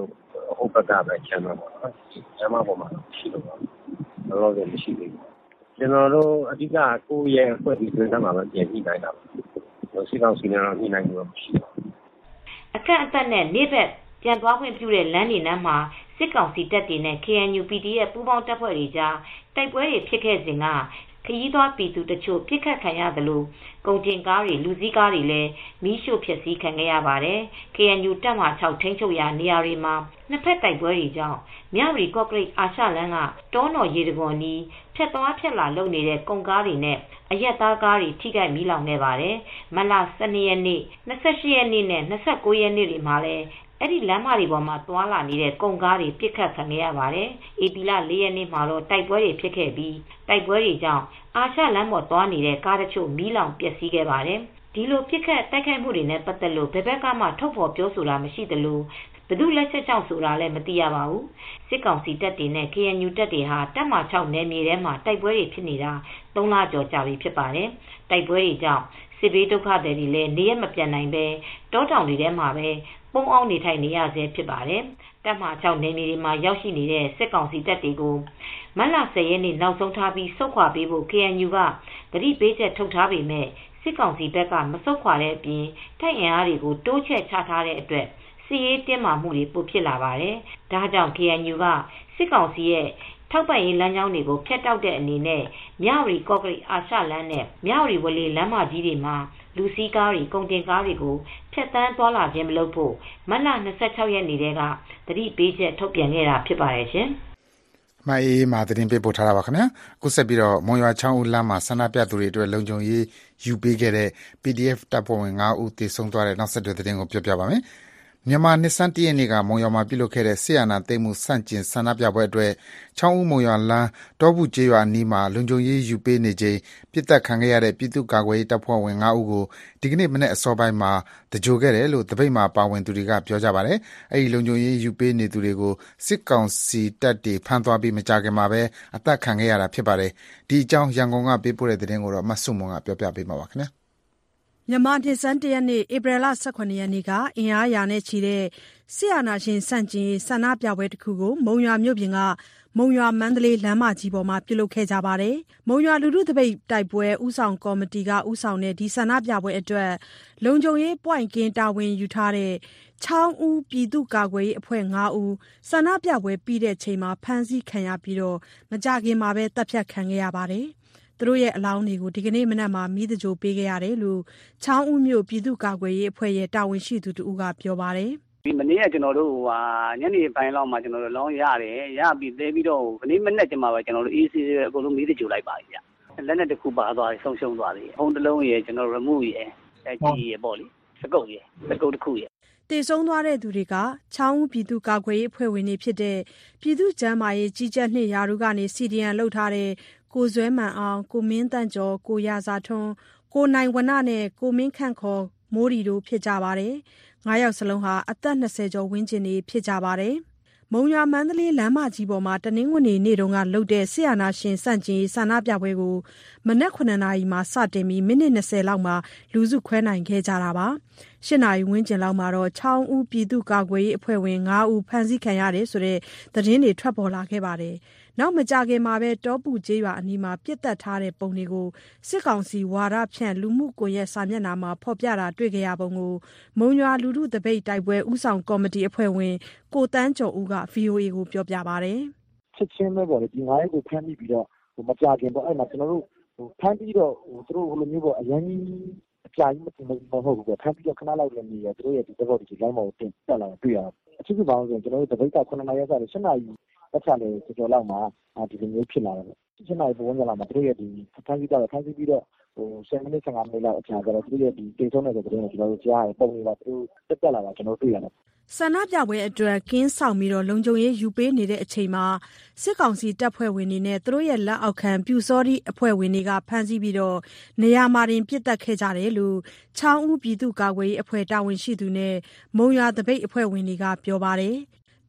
ဟိုဘက်ကပဲချမ်းသာပါတော့ချမ်းသာပေါ်မှာရှိလို့ပါလောလောဆယ်မရှိသေးဘူးကျွန်တော်တို့အဓိကကိုယ့်ရဲ့အဖွဲ့အစည်းတွေမှာပဲပြင်ပြီးနိုင်တာပါစစ်ကောင်စီနဲ့တော့ညှိနှိုင်းလို့မရှိပါဘူးအခက်အသက်နဲ့နေဘက်ပြန်သွားခွင့်ပြုတဲ့လမ်းတွေနားမှာစစ်ကောင်စီတပ်တွေနဲ့ KNU PDF ပူးပေါင်းတပ်ဖွဲ့တွေကြားတိုက်ပွဲတွေဖြစ်ခဲ့စဉ်ကခရီးသွားပြည်သူတချို့ပြစ်ခတ်ခံရသလိုကုန်တင်ကားတွေလူစည်းကားတွေလည်းမီးရှို့ဖျက်ဆီးခံခဲ့ရပါတယ်။ KNU တပ်မ6ထိန်းချုပ်ရာနေရာတွေမှာနှစ်ဖက်တိုက်ပွဲတွေကြောင့်မြဝတီကော့ကရိတ်အာရှလမ်းကတောနော်ရေတံခွန်နီးဖြတ်သွားဖြတ်လာလုပ်နေတဲ့ကုန်ကားတွေနဲ့အရက်သားကားတွေထိခိုက်မီးလောင်ခဲ့ပါတယ်။မတ်လ12ရက်နေ့28ရက်နေ့နဲ့29ရက်နေ့တွေမှာလည်းအဲ့ဒီလမ်းမတွေပေါ်မှာသွားလာနေတဲ့ကုန်ကားတွေပြစ်ခတ်ခံရပါတယ်။ဧပြီလ4ရက်နေ့မှာတော့တိုက်ပွဲတွေဖြစ်ခဲ့ပြီးတိုက်ပွဲတွေကြောင့်အာရှလမ်းပေါ်သွားနေတဲ့ကားတချို့မီးလောင်ပျက်စီးခဲ့ပါတယ်။ဒီလိုပြစ်ခတ်တိုက်ခိုက်မှုတွေနဲ့ပတ်သက်လို့ဘယ်ဘက်ကမှထုတ်ဖော်ပြောဆိုတာမရှိသလိုဘယ်သူလက်ချက်ကြောင့်ဆိုတာလည်းမသိရပါဘူး။စစ်ကောင်စီတပ်တွေနဲ့ KNU တပ်တွေဟာတပ်မ6နယ်မြေထဲမှာတိုက်ပွဲတွေဖြစ်နေတာ3လကျော်ကြာပြီဖြစ်ပါတယ်။တိုက်ပွဲတွေကြောင့်စစ်ဘေးဒုက္ခသည်တွေလည်းနေရမပြန်နိုင်ပဲတောတောင်တွေထဲမှာပဲပုံအောင်နေထိုင်နေရဆဲဖြစ်ပါတယ်။တပ်မ6နယ်မြေတွေမှာရောက်ရှိနေတဲ့စစ်ကောင်စီတပ်တွေကိုမတ်လ10ရက်နေ့နောက်ဆုံးထားပြီးဆုတ်ခွာပေးဖို့ KNU ကတတိပေးချက်ထုတ်ထားပေမဲ့စစ်ကောင်စီဘက်ကမဆုတ်ခွာတဲ့အပြင်တိုက်အင်အားတွေကိုတိုးချဲ့ချထားတဲ့အတွက်စစ်ရေးတင်းမာမှုတွေပိုဖြစ်လာပါတယ်။ဒါကြောင့် KNU ကစစ်ကောင်စီရဲ့ထောက်ပံ့ရေးလမ်းကြောင်းတွေကိုဖျက်တောက်တဲ့အနေနဲ့မြဝတီကော့ကရိတ်အာရှလမ်းနဲ့မြဝတီဝလေလမ်းမကြီးတွေမှာလူစီးကားတွေကုန်တင်ကားတွေကိုဖျက်ဆီးသွားလာခြင်းမလုပ်ဖို့မတ်လ26ရက်နေ့တည်းကသတိပေးချက်ထုတ်ပြန်ခဲ့တာဖြစ်ပါတယ်ရှင်။မအေးမာသတင်းပေးပို့ထားတာပါခင်ဗျာ။အခုဆက်ပြီးတော့မွန်ရွာချောင်းဦးလမ်းမှာဆန္ဒပြသူတွေအတွက်လုံခြုံရေးယူပေးခဲ့တဲ့ PDF တပ်ဖွဲ့ဝင်9ဦးသေဆုံးသွားတဲ့နောက်ဆက်တွဲသတင်းကိုပြောပြပါမယ်။မြန်မာနှစ်ဆန်းတရက်နေ့ကမုံရွာမှာပြုလုပ်ခဲ့တဲ့ဆီယနာသိမ်းမှုစန့်ကျင်ဆန္ဒပြပွဲအတွက်ချောင်းဦးမုံရွာလမ်းတောဘူးကျေးရွာအနီးမှာလုံခြုံရေးယူပေးနေချိန်ပြစ်တက်ခံခဲ့ရတဲ့ပြည်သူ့ကာကွယ်ရေးတပ်ဖွဲ့ဝင်9ဦးကိုဒီကနေ့မနေ့အစောပိုင်းမှာတကြိုခဲ့တယ်လို့တပိတ်မှာပါဝင်သူတွေကပြောကြပါတယ်။အဲဒီလုံခြုံရေးယူပေးနေသူတွေကိုစစ်ကောင်စီတပ်တွေဖမ်းသွားပြီးမကြခင်မှာပဲအသက်ခံခဲ့ရတာဖြစ်ပါတယ်။ဒီအကြောင်းရန်ကုန်ကပေးပို့တဲ့သတင်းကိုတော့မဆုမွန်ကပြောပြပေးမှာပါခင်ဗျာ။မြန်မာနှစ်ဆန်းတရက်နေ့ဧပြီလ18ရက်နေ့ကအင်အားရာနဲ့ချီတဲ့စစ်အာဏာရှင်ဆန့်ကျင်ဆန္ဒပြပွဲတစ်ခုကိုမုံရွာမြို့ပြင်ကမုံရွာမန္တလေးလမ်းမကြီးပေါ်မှာပြုလုပ်ခဲ့ကြပါတယ်။မုံရွာလူထုသပိတ်တိုက်ပွဲဥဆောင်ကော်မတီကဥဆောင်တဲ့ဒီဆန္ဒပြပွဲအတွက်လုံခြုံရေးပွိုင်ကင်းတာဝန်ယူထားတဲ့ချောင်းဦးပြည်သူ့ကာကွယ်ရေးအဖွဲ့9ဦးဆန္ဒပြပွဲပြီးတဲ့ချိန်မှာဖမ်းဆီးခံရပြီးတော့မကြခင်မှာပဲတပ်ဖြတ်ခံခဲ့ရပါတယ်။သူတို့ရဲ့အလောင်းတွေကိုဒီကနေ့မနက်မှာမိသကြိုပေးခဲ့ရတယ်လို့ချောင်းဦးမြို့ပြည်သူ့ကာကွယ်ရေးအဖွဲ့ရဲ့တာဝန်ရှိသူတူကပြောပါတယ်။ဒီမနေ့ကကျွန်တော်တို့ညနေပိုင်းလောက်မှာကျွန်တော်တို့လောင်းရတယ်ရပြီးသေးပြီးတော့ဒီနေ့မနေ့ကျမှပဲကျွန်တော်တို့ AC အကုန်လုံးမိသကြိုလိုက်ပါပြီဗျ။လက်နဲ့တစ်ခုပါသွားတယ်ဆုံးရှုံးသွားတယ်။ဖုန်းတစ်လုံးရယ်ကျွန်တော် remove ရယ်ကြီးရယ်ပေါ့လေစကုတ်တစ်ခုရယ်တည်ဆုံးသွားတဲ့သူတွေကချောင်းဦးပြည်သူ့ကာကွယ်ရေးအဖွဲ့ဝင်တွေဖြစ်တဲ့ပြည်သူ့ကျန်းမာရေးကြီးကြပ်နှစ်ရာထူးကနေ CDN လှုပ်ထားတဲ့ကိုဇွဲမှန်အောင်ကိုမင်းတန့်ကျော်ကိုရစာထွန်းကိုနိုင်ဝနနဲ့ကိုမင်းခန့်ခေါ်မိုးရီတို့ဖြစ်ကြပါတယ်။9ယောက်စလုံးဟာအသက်20ကျော်ဝန်းကျင်တွေဖြစ်ကြပါတယ်။မုံရွာမန္တလေးလမ်းမကြီးပေါ်မှာတနင်္ဂနွေနေ့တုန်းကလုပ်တဲ့ဆီယနာရှင်စန့်ကျင်ဆန္ဒပြပွဲကိုမနက်9နာရီမှာစတင်ပြီးမိနစ်20လောက်မှာလူစုခွဲနိုင်ခဲ့ကြတာပါ။8နာရီဝန်းကျင်လောက်မှာတော့ချောင်းဦးပြည်သူ့ကာကွယ်ရေးအဖွဲ့ဝင်9ဦးဖမ်းဆီးခံရတယ်ဆိုတဲ့သတင်းတွေထွက်ပေါ်လာခဲ့ပါတယ်။နောက်မကြခင်မှာပဲတောပူကျေးရွာအနီးမှာပြစ်တက်ထားတဲ့ပုံတွေကိုစစ်ကောင်စီဝါဒဖြန့်လူမှုကွန်ရက်စာမျက်နှာမှာဖော်ပြတာတွေ့ကြရပုံကိုမုံရွာလူထုတပိတ်တိုက်ပွဲဥဆောင်ကော်မတီအဖွဲ့ဝင်ကိုတန်းကျော်ဦးက VOA ကိုပြောပြပါတယ်။ချက်ချင်းပဲပေါ့လေဒီ9ရက်ကိုဖမ်းပြီးတော့မကြခင်ပေါ့အဲ့မှာကျွန်တော်တို့ဖမ်းပြီးတော့သူတို့လိုမျိုးပေါ့အရင်ကြီးအကြာကြီးမဟုတ်ဘူးပေါ့ဖမ်းပြီးတော့ခဏလောက်လည်းနေရသူတို့ရဲ့ဒီတော့ဒီ line မှာတင်တက်လာတွေ့ရအချင်းချင်းပါအောင်ဆိုကျွန်တော်တို့တပိတ်က9နာရီစတယ်7နာရီတက်ချတယ်ကျော်လောက်မှာဒီလိုမျိုးဖြစ်လာတယ်။7နာရီပုံစံလောက်မှာသူတို့ရဲ့ဒီဖမ်းဆီးပြီးတော့10မိနစ်15မိနစ်လောက်အကြာကျတော့သူတို့ရဲ့ဒီတင်ဆုံးတဲ့တဲ့ကျွန်တော်တို့ကြားရပုံတွေပါသူတို့တက်လာတာကျွန်တော်တွေ့ရတယ်ဆန္ဒပြပွဲအတွက်ကင်းဆောင်ပြီးတော့လုံခြုံရေးယူပေးနေတဲ့အချိန်မှာစစ်ကောင်စီတပ်ဖွဲ့ဝင်တွေနဲ့သူတို့ရဲ့လက်အောက်ခံပြူစောတိအဖွဲ့ဝင်တွေကဖမ်းဆီးပြီးတော့နေရာမှာတင်ပြစ်တက်ခဲ့ကြတယ်လို့ချောင်းဦးပြည်သူ့ကာကွယ်ရေးအဖွဲ့တာဝန်ရှိသူနဲ့မုံရွာတပိတ်အဖွဲ့ဝင်တွေကပြောပါတယ်။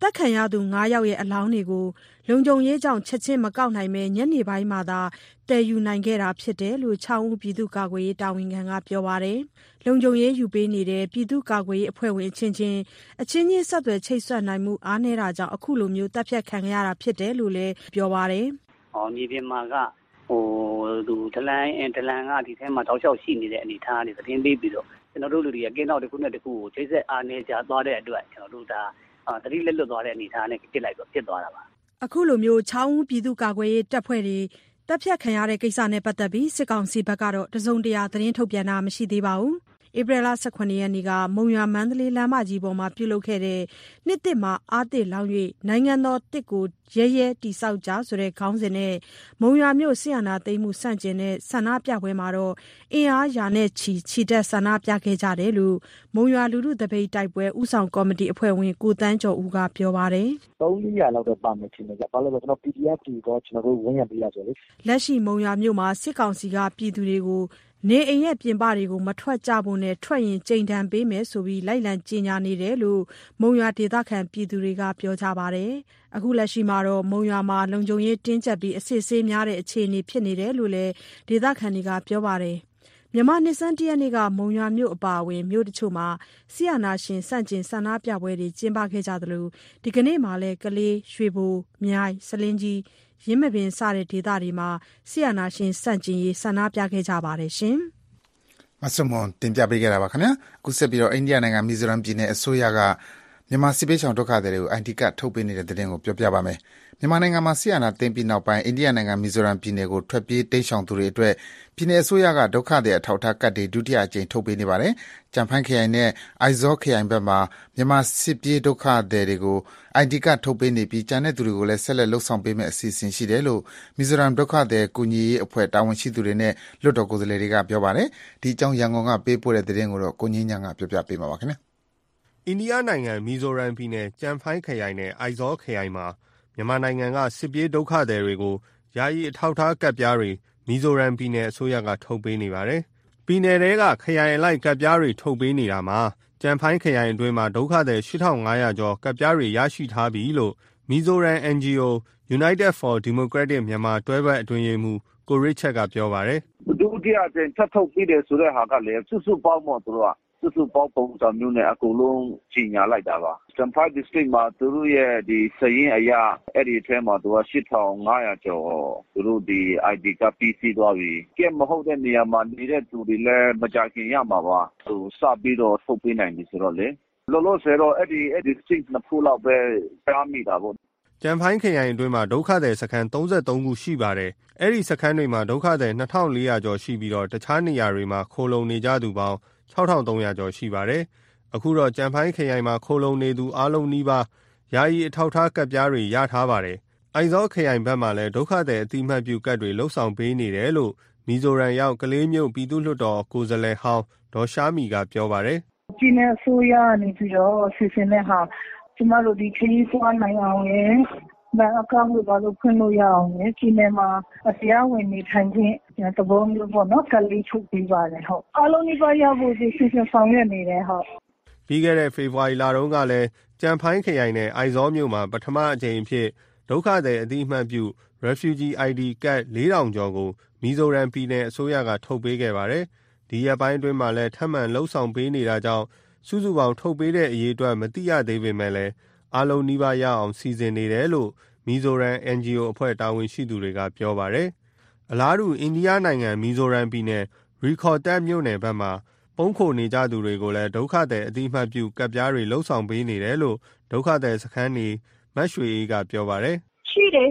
သက်ခံရသူ9ယောက်ရဲ့အလောင်းတွေကိုလုံခြုံရေးကြောင့်ချက်ချင်းမကောက်နိုင်ပဲညနေပိုင်းမှာသာတည်ယူနိုင်ခဲ့တာဖြစ်တယ်လို့ချောင်းဦးပြည်သူ့ကာကွယ်ရေးတာဝန်ခံကပြောပါတယ်။လုံခြုံရေးယူပေးနေတဲ့ပြည်သူ့ကာကွယ်ရေးအဖွဲ့ဝင်အချင်းချင်းဆက်သွယ်ချိတ်ဆက်နိုင်မှုအားနည်းတာကြောင့်အခုလိုမျိုးတပ်ဖြတ်ခံရတာဖြစ်တယ်လို့လည်းပြောပါတယ်။မြေပြင်မှာကသူဒလန်ကဒီထဲမှာတောက်လျှောက်ရှိနေတဲ့အနေအထားတွေသတင်းပေးပြီးတော့ကျွန်တော်တို့လူတွေကကင်းတော့တစ်ခုနဲ့တစ်ခုကိုချိတ်ဆက်အားနည်းကြသွားတဲ့အတွက်ကျွန်တော်တို့ဒါတတိလက်လွတ်သွားတဲ့အနေအထားနဲ့ဖြစ်လိုက်တော့ဖြစ်သွားတာပါအခုလိုမျိုးချောင်းဦးပြည်သူ့ကာကွယ်ရေးတပ်ဖွဲ့တွေတပ်ဖြတ်ခံရတဲ့ကိစ္စနဲ့ပတ်သက်ပြီးစစ်ကောင်စီဘက်ကတော့တစုံတရာသတင်းထုတ်ပြန်တာမရှိသေးပါဘူးဧပြီလ18ရက်နေ့ကမုံရွာမန္တလေးလမ်းမကြီးပေါ်မှာပြုလုပ်ခဲ့တဲ့နှစ်သစ်မှာအားသစ်လောင်း၍နိုင်ငံတော်တစ်ကိုရဲတိဆောက်ကြဆိုတဲ့ခေါင်းစဉ်နဲ့မုံရွာမြို့ဆီယနာသိမ်းမှုစန့်ကျင်တဲ့ဆန္ဒပြပွဲမှာတော့အင်အားရာနဲ့ချီတက်ဆန္ဒပြခဲ့ကြတယ်လို့မုံရွာလူထုတပိတ်တိုက်ပွဲဥဆောင်ကော်မတီအဖွဲ့ဝင်ကိုတန်းကျော်ဦးကပြောပါတယ် 300လောက်တော့ပါမယ်ထင်တယ်ကြ။ဘာလို့လဲဆိုတော့ PDF တွေကိုကျွန်တော်တို့ဝင်ရပေးရဆိုလေ။လက်ရှိမုံရွာမြို့မှာစစ်ကောင်စီကပြည်သူတွေကိုနေအိမ်ရဲ့ပြင်ပတွေကိုမထွက်ကြဖို့နဲ့ထွက်ရင်ကြိမ်တန်းပေးမယ်ဆိုပြီးလိုက်လံကြေညာနေတယ်လို့မုံရွာဒေသခံပြည်သူတွေကပြောကြပါတယ်။အခုလက်ရှိမှာတော့မုံရွာမှာလုံခြုံရေးတင်းကျပ်ပြီးအစစ်ဆေးများတဲ့အခြေအနေဖြစ်နေတယ်လို့လည်းဒေသခံတွေကပြောပါတယ်။မြန်မာနှစ်ဆန်းတရက်နေ့ကမုံရွာမြို့အပါအဝင်မြို့တချို့မှာဆီယနာရှင်စန့်ကျင်ဆန္ဒပြပွဲတွေကျင်းပခဲ့ကြသလိုဒီကနေ့မှာလည်းကလေးရွှေဘိုမြိုင်စလင်းကြီးရင်းမပင်စတဲ့ဒေသတွေမှာဆီယနာရှင်စန့်ကျင်ရေးဆန္ဒပြခဲ့ကြပါတယ်ရှင်။မဆုမွန်တင်ပြပေးခဲ့တာပါခင်ဗျာ။အခုဆက်ပြီးတော့အိန္ဒိယနိုင်ငံမီဇိုရမ်ပြည်နယ်အစိုးရကမြန်မာစစ်ပေးဆောင်ဒုက္ခသည်တွေကို ID ကတ်ထုတ်ပေးနေတဲ့တဲ့တင်ကိုပြောပြပါမယ်။မြန်မာနိုင်ငံမှာဆီယနာသိမ်းပြီးနောက်ပိုင်းအိန္ဒိယနိုင်ငံမီဇိုရမ်ပြည်နယ်ကိုထွက်ပြေးတိမ်းရှောင်သူတွေအတွက်ပြည်နယ်အစိုးရကဒုက္ခသည်အထောက်အထားကတ်တွေဒုတိယအကြိမ်ထုတ်ပေးနေပါတယ်။ကျန်ဖိုင်းခရိုင်နဲ့အိုက်ဇောခရိုင်ဘက်မှာမြန်မာစစ်ပြေးဒုက္ခသည်တွေကို ID ကတ်ထုတ်ပေးနေပြီးကျန်တဲ့သူတွေကိုလည်းဆက်လက်လှုပ်ဆောင်ပေးမယ့်အစီအစဉ်ရှိတယ်လို့မီဇိုရမ်ဒုက္ခသည်ကူညီရေးအဖွဲ့တာဝန်ရှိသူတွေနဲ့လွှတ်တော်ကိုယ်စားလှယ်တွေကပြောပါတယ်။ဒီအကြောင်းရန်ကုန်ကပေးပို့တဲ့သတင်းကိုတော့ကိုငင်းညံကပြောပြပေးမှာပါခင်ဗျာ။အိန္ဒိယနိုင်ငံမီဇိုရမ်ပြည်နယ်ကျန်ဖိုင်းခရိုင်နဲ့အိုက်ဇောခရိုင်မှာမြန်မာနိုင်ငံကစစ်ပြေးဒုက္ခသည်တွေကိုယာယီအထောက်အထားကတ်ပြားတွေမီဇိုရမ်ပြည်နယ်အစိုးရကထုတ်ပေးနေပါတယ်။ပြည်နယ်ထဲကခရိုင်အလိုက်ကတ်ပြားတွေထုတ်ပေးနေတာမှာကျန်ဖိုင်းခရိုင်အတွင်းမှာဒုက္ခသည် 8500 ကျော်ကတ်ပြားတွေရရှိထားပြီလို့မီဇိုရမ် NGO United for Democratic Myanmar တွဲဘက်အတွင်းရေးမှူးကိုရစ်ချက်ကပြောပါတယ်။ဒုတိယအကြိမ်ထပ်ထုတ်ပေးတယ်ဆိုတဲ့ဟာကလည်းစုပေါင်းတော့သူတို့ကစုပေါင်းပုံစံမျိုးနဲ့အကုန်လုံးကြီးညာလိုက်တာပါ။ Champhai district မှာသူတို့ရဲ့ဒီစရင်အရာအဲ့ဒီထဲမှာသူက 8500 ကျော်သူတို့ဒီ ID ကပြီးစီးသွားပြီ။ကဲမဟုတ်တဲ့နေရာမှာနေတဲ့သူတွေလည်းမကြခင်ရမှာပါ။သူစပြီးတော့ထုတ်ပေးနိုင်ပြီဆိုတော့လေလောလောဆယ်တော့အဲ့ဒီ district နှစ်ခုလောက်ပဲကြားမိတာပေါ့ကျန်ဖိုင်းခရိုင်အတွင်းမှာဒုက္ခသည်စခန်း33ခုရှိပါတယ်။အဲ့ဒီစခန်းတွေမှာဒုက္ခသည်2400ကျော်ရှိပြီးတော့တခြားနေရာတွေမှာခိုလုံနေကြသူပေါင်း6300ကျော်ရှိပါတယ်။အခုတော့ကျန်ဖိုင်းခရိုင်မှာခိုလုံနေသူအားလုံးနီးပါးယာယီအထောက်အထားကတ်ပြားတွေရထားပါတယ်။အိုက်ဇောခရိုင်ဘက်မှာလည်းဒုက္ခသည်အတိအမှတ်ပြုကတ်တွေလှုပ်ဆောင်ပေးနေတယ်လို့မီဇိုရမ်ရောက်ကလေးမျိုးပြည်သူ့လွှတ်တော်ကိုယ်စားလှယ်ဟောင်းဒေါ်ရှာမီကပြောပါတယ်။ပြည်နယ်အစိုးရနေပြီးတော့စီစဉ်တဲ့ဟာကျမတို့ဒီခရီးသွားနိုင်အောင်ရယ်ဘဏ်အကောင့်တွေပါလို့ဖွင့်လို့ရအောင်ရယ်ပြည်နယ်မှာတရားဝင်နေထိုင်ခြင်းသဘောမျိုးပေါ့နော်ကလေးချုပ်ပေးပါတယ်ဟုတ်အားလုံးဒီပါရဖို့စီစဉ်ဆောင်ရွက်နေတယ်ဟုတ်ပြီးခဲ့တဲ့ဖေဖော်ဝါရီလတုန်းကလည်းကျန်ဖိုင်းခရိုင်နဲ့အိုက်ဇောမြို့မှာပထမအကြိမ်အဖြစ်ဒုက္ခသည်အတိအမှတ်ပြု Refugee ID ကတ် 4000 ကျော်ကိုမီဇိုရမ်ပြည်နယ်အစိုးရကထုတ်ပေးခဲ့ပါတယ်။ဒီရက်ပိုင်းအတွင်းမှာလည်းထပ်မံလှုပ်ဆောင်ပေးနေတာကြောင့်စုစုပေါင်းထုတ်ပေးတဲ့အရေးအတွက်မသိရသေးပေမဲ့လည်းအားလုံးနီးပါးရအောင်စီစဉ်နေတယ်လို့မီဇိုရမ် NGO အဖွဲ့တာဝန်ရှိသူတွေကပြောပါတယ်။အလားတူအိန္ဒိယနိုင်ငံမီဇိုရမ်ပြည်နယ်ရီခေါ်တက်မြို့နယ်ဘက်မှာပုံခိုနေကြသူတွေကိုလည်းဒုက္ခသည်အတိအမှတ်ပြုကတ်ပြားတွေလှုပ်ဆောင်ပေးနေတယ်လို့ဒုက္ခသည်စခန်းနေမတ်ရွှေအေးကပြောပါတယ်ရှိတယ်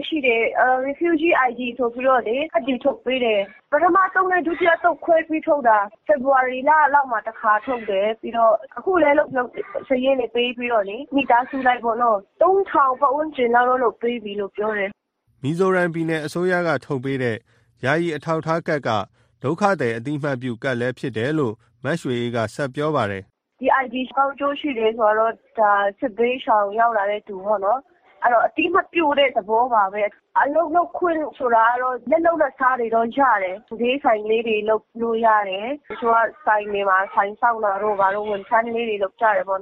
refugee ID ဆိုပြီးတော့လေအတူထုတ်ပေးတယ်ပထမဆုံးနဲ့ဒုတိယတော့ခွဲပြီးထုတ်တာဖေဖော်ဝါရီလလောက်မှာတစ်ခါထုတ်တယ်ပြီးတော့အခုလည်းလုပ်စရင်လေးပေးပြီးတော့လေမိသားစုလိုက်ပေါ့နော်3000ပတ်ဝန်းကျင်လောက်လုပ်ပေးပြီလို့ပြောတယ်မီဇိုရမ်ပြည်နယ်အစိုးရကထုတ်ပေးတဲ့ယာယီအထောက်အထားကတ်ကဒုက္ခသည်အတိအမှတ်ပြုကတ်လည်းဖြစ်တယ်လို့မတ်ရွှေအေးကဆက်ပြောပါတယ်ဒီ ID ကောင်းကျိုးရှိတယ်ဆိုတော့ဒါစစ်ဘေးရှောင်ရောက်လာတဲ့သူပေါ့နော်အဲ့တော့အတိမပြုတ်တဲ့သဘောပါပဲအလုံးလုံးခွင့်ဆိုတာတော့လက်လုံးလက်စားတွေတော့ရတယ်ဒီဆိုင်လေးတွေလုပ်လို့ရတယ်သူကဆိုင်တွေမှာဆိုင်ဆောင်တာတော့ဘာလို့ဝန်ထမ်းလေးတွေလုပ်ကြတယ်ပေါ့နော်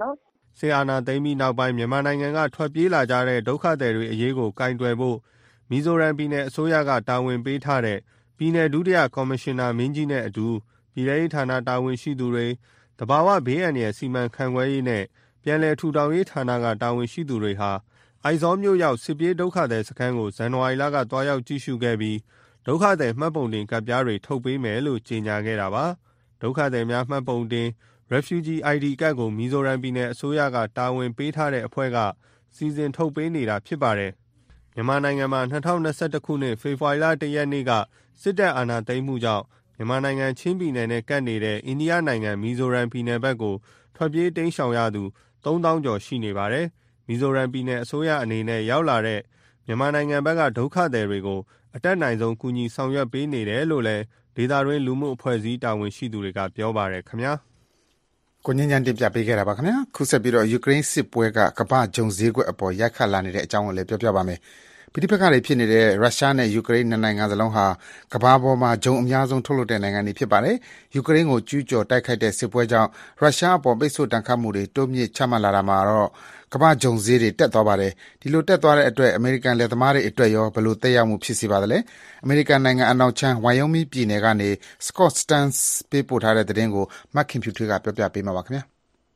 စစ်အာဏာသိမ်းပြီးနောက်ပိုင်းမြန်မာနိုင်ငံကထွက်ပြေးလာကြတဲ့ဒုက္ခသည်တွေအရေးကိုကင်တွယ်ဖို့မီဇိုရမ်ပြည်နယ်အစိုးရကတာဝန်ပေးထားတဲ့ပြည်နယ်ဒုတိယကော်မရှင်နာမင်းကြီးနဲ့အတူပြည်ထောင်စုဌာနတာဝန်ရှိသူတွေတဘာဝဘေးအန္တရာယ်စီမံခန့်ခွဲရေးနဲ့ပြန်လည်ထူထောင်ရေးဌာနကတာဝန်ရှိသူတွေဟာအိုက်ဇောမြို့ရောက်စစ်ပြေးဒုက္ခသည်စခန်းကိုဇန်နဝါရီလကတွားရောက်ကြည့်ရှုခဲ့ပြီးဒုက္ခသည်မှတ်ပုံတင်ကဒ်ပြားတွေထုတ်ပေးမယ်လို့ကြေညာခဲ့တာပါဒုက္ခသည်များမှတ်ပုံတင် Refugee ID ကဒ်ကိုမီဇိုရမ်ပြည်နယ်အစိုးရကတာဝန်ပေးထားတဲ့အဖွဲ့ကစီစဉ်ထုတ်ပေးနေတာဖြစ်ပါတယ်မြန်မာနိုင်ငံမှာ2021ခုနှစ်ဖေဖော်ဝါရီလ1ရက်နေ့ကစစ်တပ်အာဏာသိမ်းမှုကြောင့်မြန်မာနိုင်ငံချင်းပြည်နယ်နဲ့ကပ်နေတဲ့အိန္ဒိယနိုင်ငံမီဇိုရမ်ပြည်နယ်ဘက်ကိုထွက်ပြေးတိမ်းရှောင်ရသူ3000ကျော်ရှိနေပါတယ်။မီဇိုရမ်ပြည်နယ်အစိုးရအနေနဲ့ရောက်လာတဲ့မြန်မာနိုင်ငံဘက်ကဒုက္ခသည်တွေကိုအတက်နိုင်ဆုံးကူညီဆောင်ရွက်ပေးနေတယ်လို့လည်းဒေသတွင်းလူမှုအဖွဲ့အစည်းတာဝန်ရှိသူတွေကပြောပါတယ်ခင်ဗျာ။ကိုညဉ့်ညံတင်ပြပေးခဲ့တာပါခင်ဗျာ။ခုဆက်ပြီးတော့ယူကရိန်းစစ်ပွဲကကမ္ဘာဂျုံဈေးကွက်အပေါ်ရိုက်ခတ်လာနေတဲ့အကြောင်းကိုလည်းပြောပြပါမယ်။ပဋိပက္ခတွေဖြစ်နေတဲ့ရုရှားနဲ့ယူကရိန်းနှစ်နိုင်ငံစလုံးဟာကမ္ဘာပေါ်မှာဂျုံအများဆုံးထုတ်လုပ်တဲ့နိုင်ငံတွေဖြစ်ပါတယ်။ယူကရိန်းကိုကျူးကျော်တိုက်ခိုက်တဲ့စစ်ပွဲကြောင့်ရုရှားအပေါ်ပိတ်ဆို့တန်ခတ်မှုတွေတိုးမြင့်ချမှတ်လာတာမှာတော့ကမ္ဘာဂျုံဈေးတွေတက်သွားပါတယ်။ဒီလိုတက်သွားတဲ့အတွက်အမေရိကန်လယ်သမားတွေအတွက်ရောဘယ်လိုသက်ရောက်မှုဖြစ်စေပါသလဲ။အမေရိကန်နိုင်ငံအနောက်ခြမ်းဝိုင်ယုံမီပြည်နယ်ကနေ Scott Stearns ပေးပို့ထားတဲ့သတင်းကိုမက်ခင်ဖြူထွေးကပြောပြပေးမှာပါခင်ဗျာ။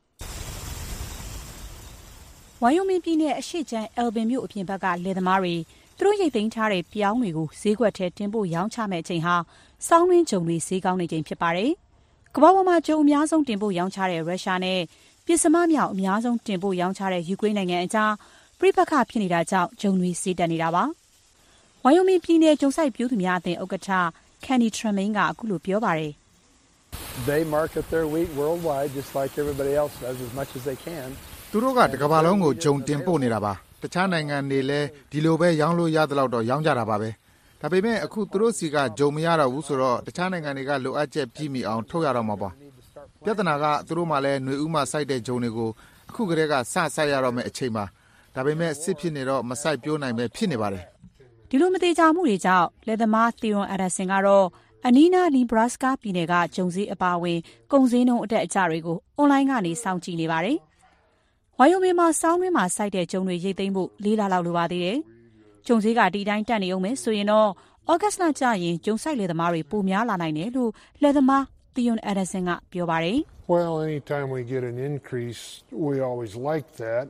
ဝိုင်ယုံမီပြည်နယ်အရှေ့ခြမ်းအယ်ဘင်မြို့အပြင်ဘက်ကလယ်သမားတွေသူတို့ရိတ်သိမ်းထားတဲ့ပြောင်းတွေကိုဈေးကွက်ထဲတင်ပို့ရောင်းချမဲ့အချိန်ဟာစောင်းရင်းဂျုံတွေဈေးကောင်းနေချိန်ဖြစ်ပါတယ်။ကမ္ဘာပေါ်မှာဂျုံအများဆုံးတင်ပို့ရောင်းချတဲ့ရုရှားနဲ့ပစ္စမမြောက်အများဆုံးတင်ပို့ရောင်းချတဲ့ယူကရိန်းနိုင်ငံအကြားပြိပက္ခဖြစ်နေတာကြောင့်ဂျုံတွေဈေးတက်နေတာပါ။ဝိုင်ယုံမီပြည်နယ်ဂျုံစိုက်ပျိုးသူများအသင်းဥက္ကဋ္ဌကန်နီထရမင်းကအခုလိုပြောပါတယ်။ They market their wheat worldwide just like everybody else does as much as they can. သူတို့ကတကမ္ဘာလုံးကိုဂျုံတင်ပို့နေတာပါ။တခြားနိုင်ငံတွေလည်းဒီလိုပဲရောင်းလို့ရသလောက်တော့ရောင်းကြတာပါပဲ။ဒါပေမဲ့အခုသူတို့စီကဂျုံမရတော့ဘူးဆိုတော့တခြားနိုင်ငံတွေကလိုအပ်ချက်ပြည့်မီအောင်ထုတ်ရတော့မှာပါ။ပြဿနာကသူတို့မှလည်းຫນွေဥမှစိုက်တဲ့ဂျုံတွေကိုအခုကတည်းကစိုက်ရတော့မယ့်အချိန်ပါ။ဒါပေမဲ့စစ်ဖြစ်နေတော့မစိုက်ပြိုးနိုင်ပဲဖြစ်နေပါတယ်။ဒီလိုမသေးချာမှုတွေကြောင့်လယ်သမားသီရွန်အက်ဒါဆင်ကတော့အနီးနားနီဘရာစကာပြည်နယ်ကဂျုံဈေးအပါအဝင်ကုန်ဈေးနှုန်းအတက်အကျတွေကိုအွန်လိုင်းကနေစောင့်ကြည့်နေပါတယ်။ဝိုင်ယိုမီမှာစောင်းတွင်းမှာစိုက်တဲ့ဂျုံတွေရိတ်သိမ်းဖို့4 လလောက်လိုပါသေးတယ်။ဂျုံဈေးကဒီတိုင်းတက်နေအောင်မယ်ဆိုရင်တော့ဩဂတ်စ်လကျရင်ဂျုံစိုက်လယ်သမားတွေပိုများလာနိုင်တယ်လို့လယ်သမားသီယွန်အက်ဒါဆင်ကပြောပါတယ်။ Well, anytime we get an increase, we always like that,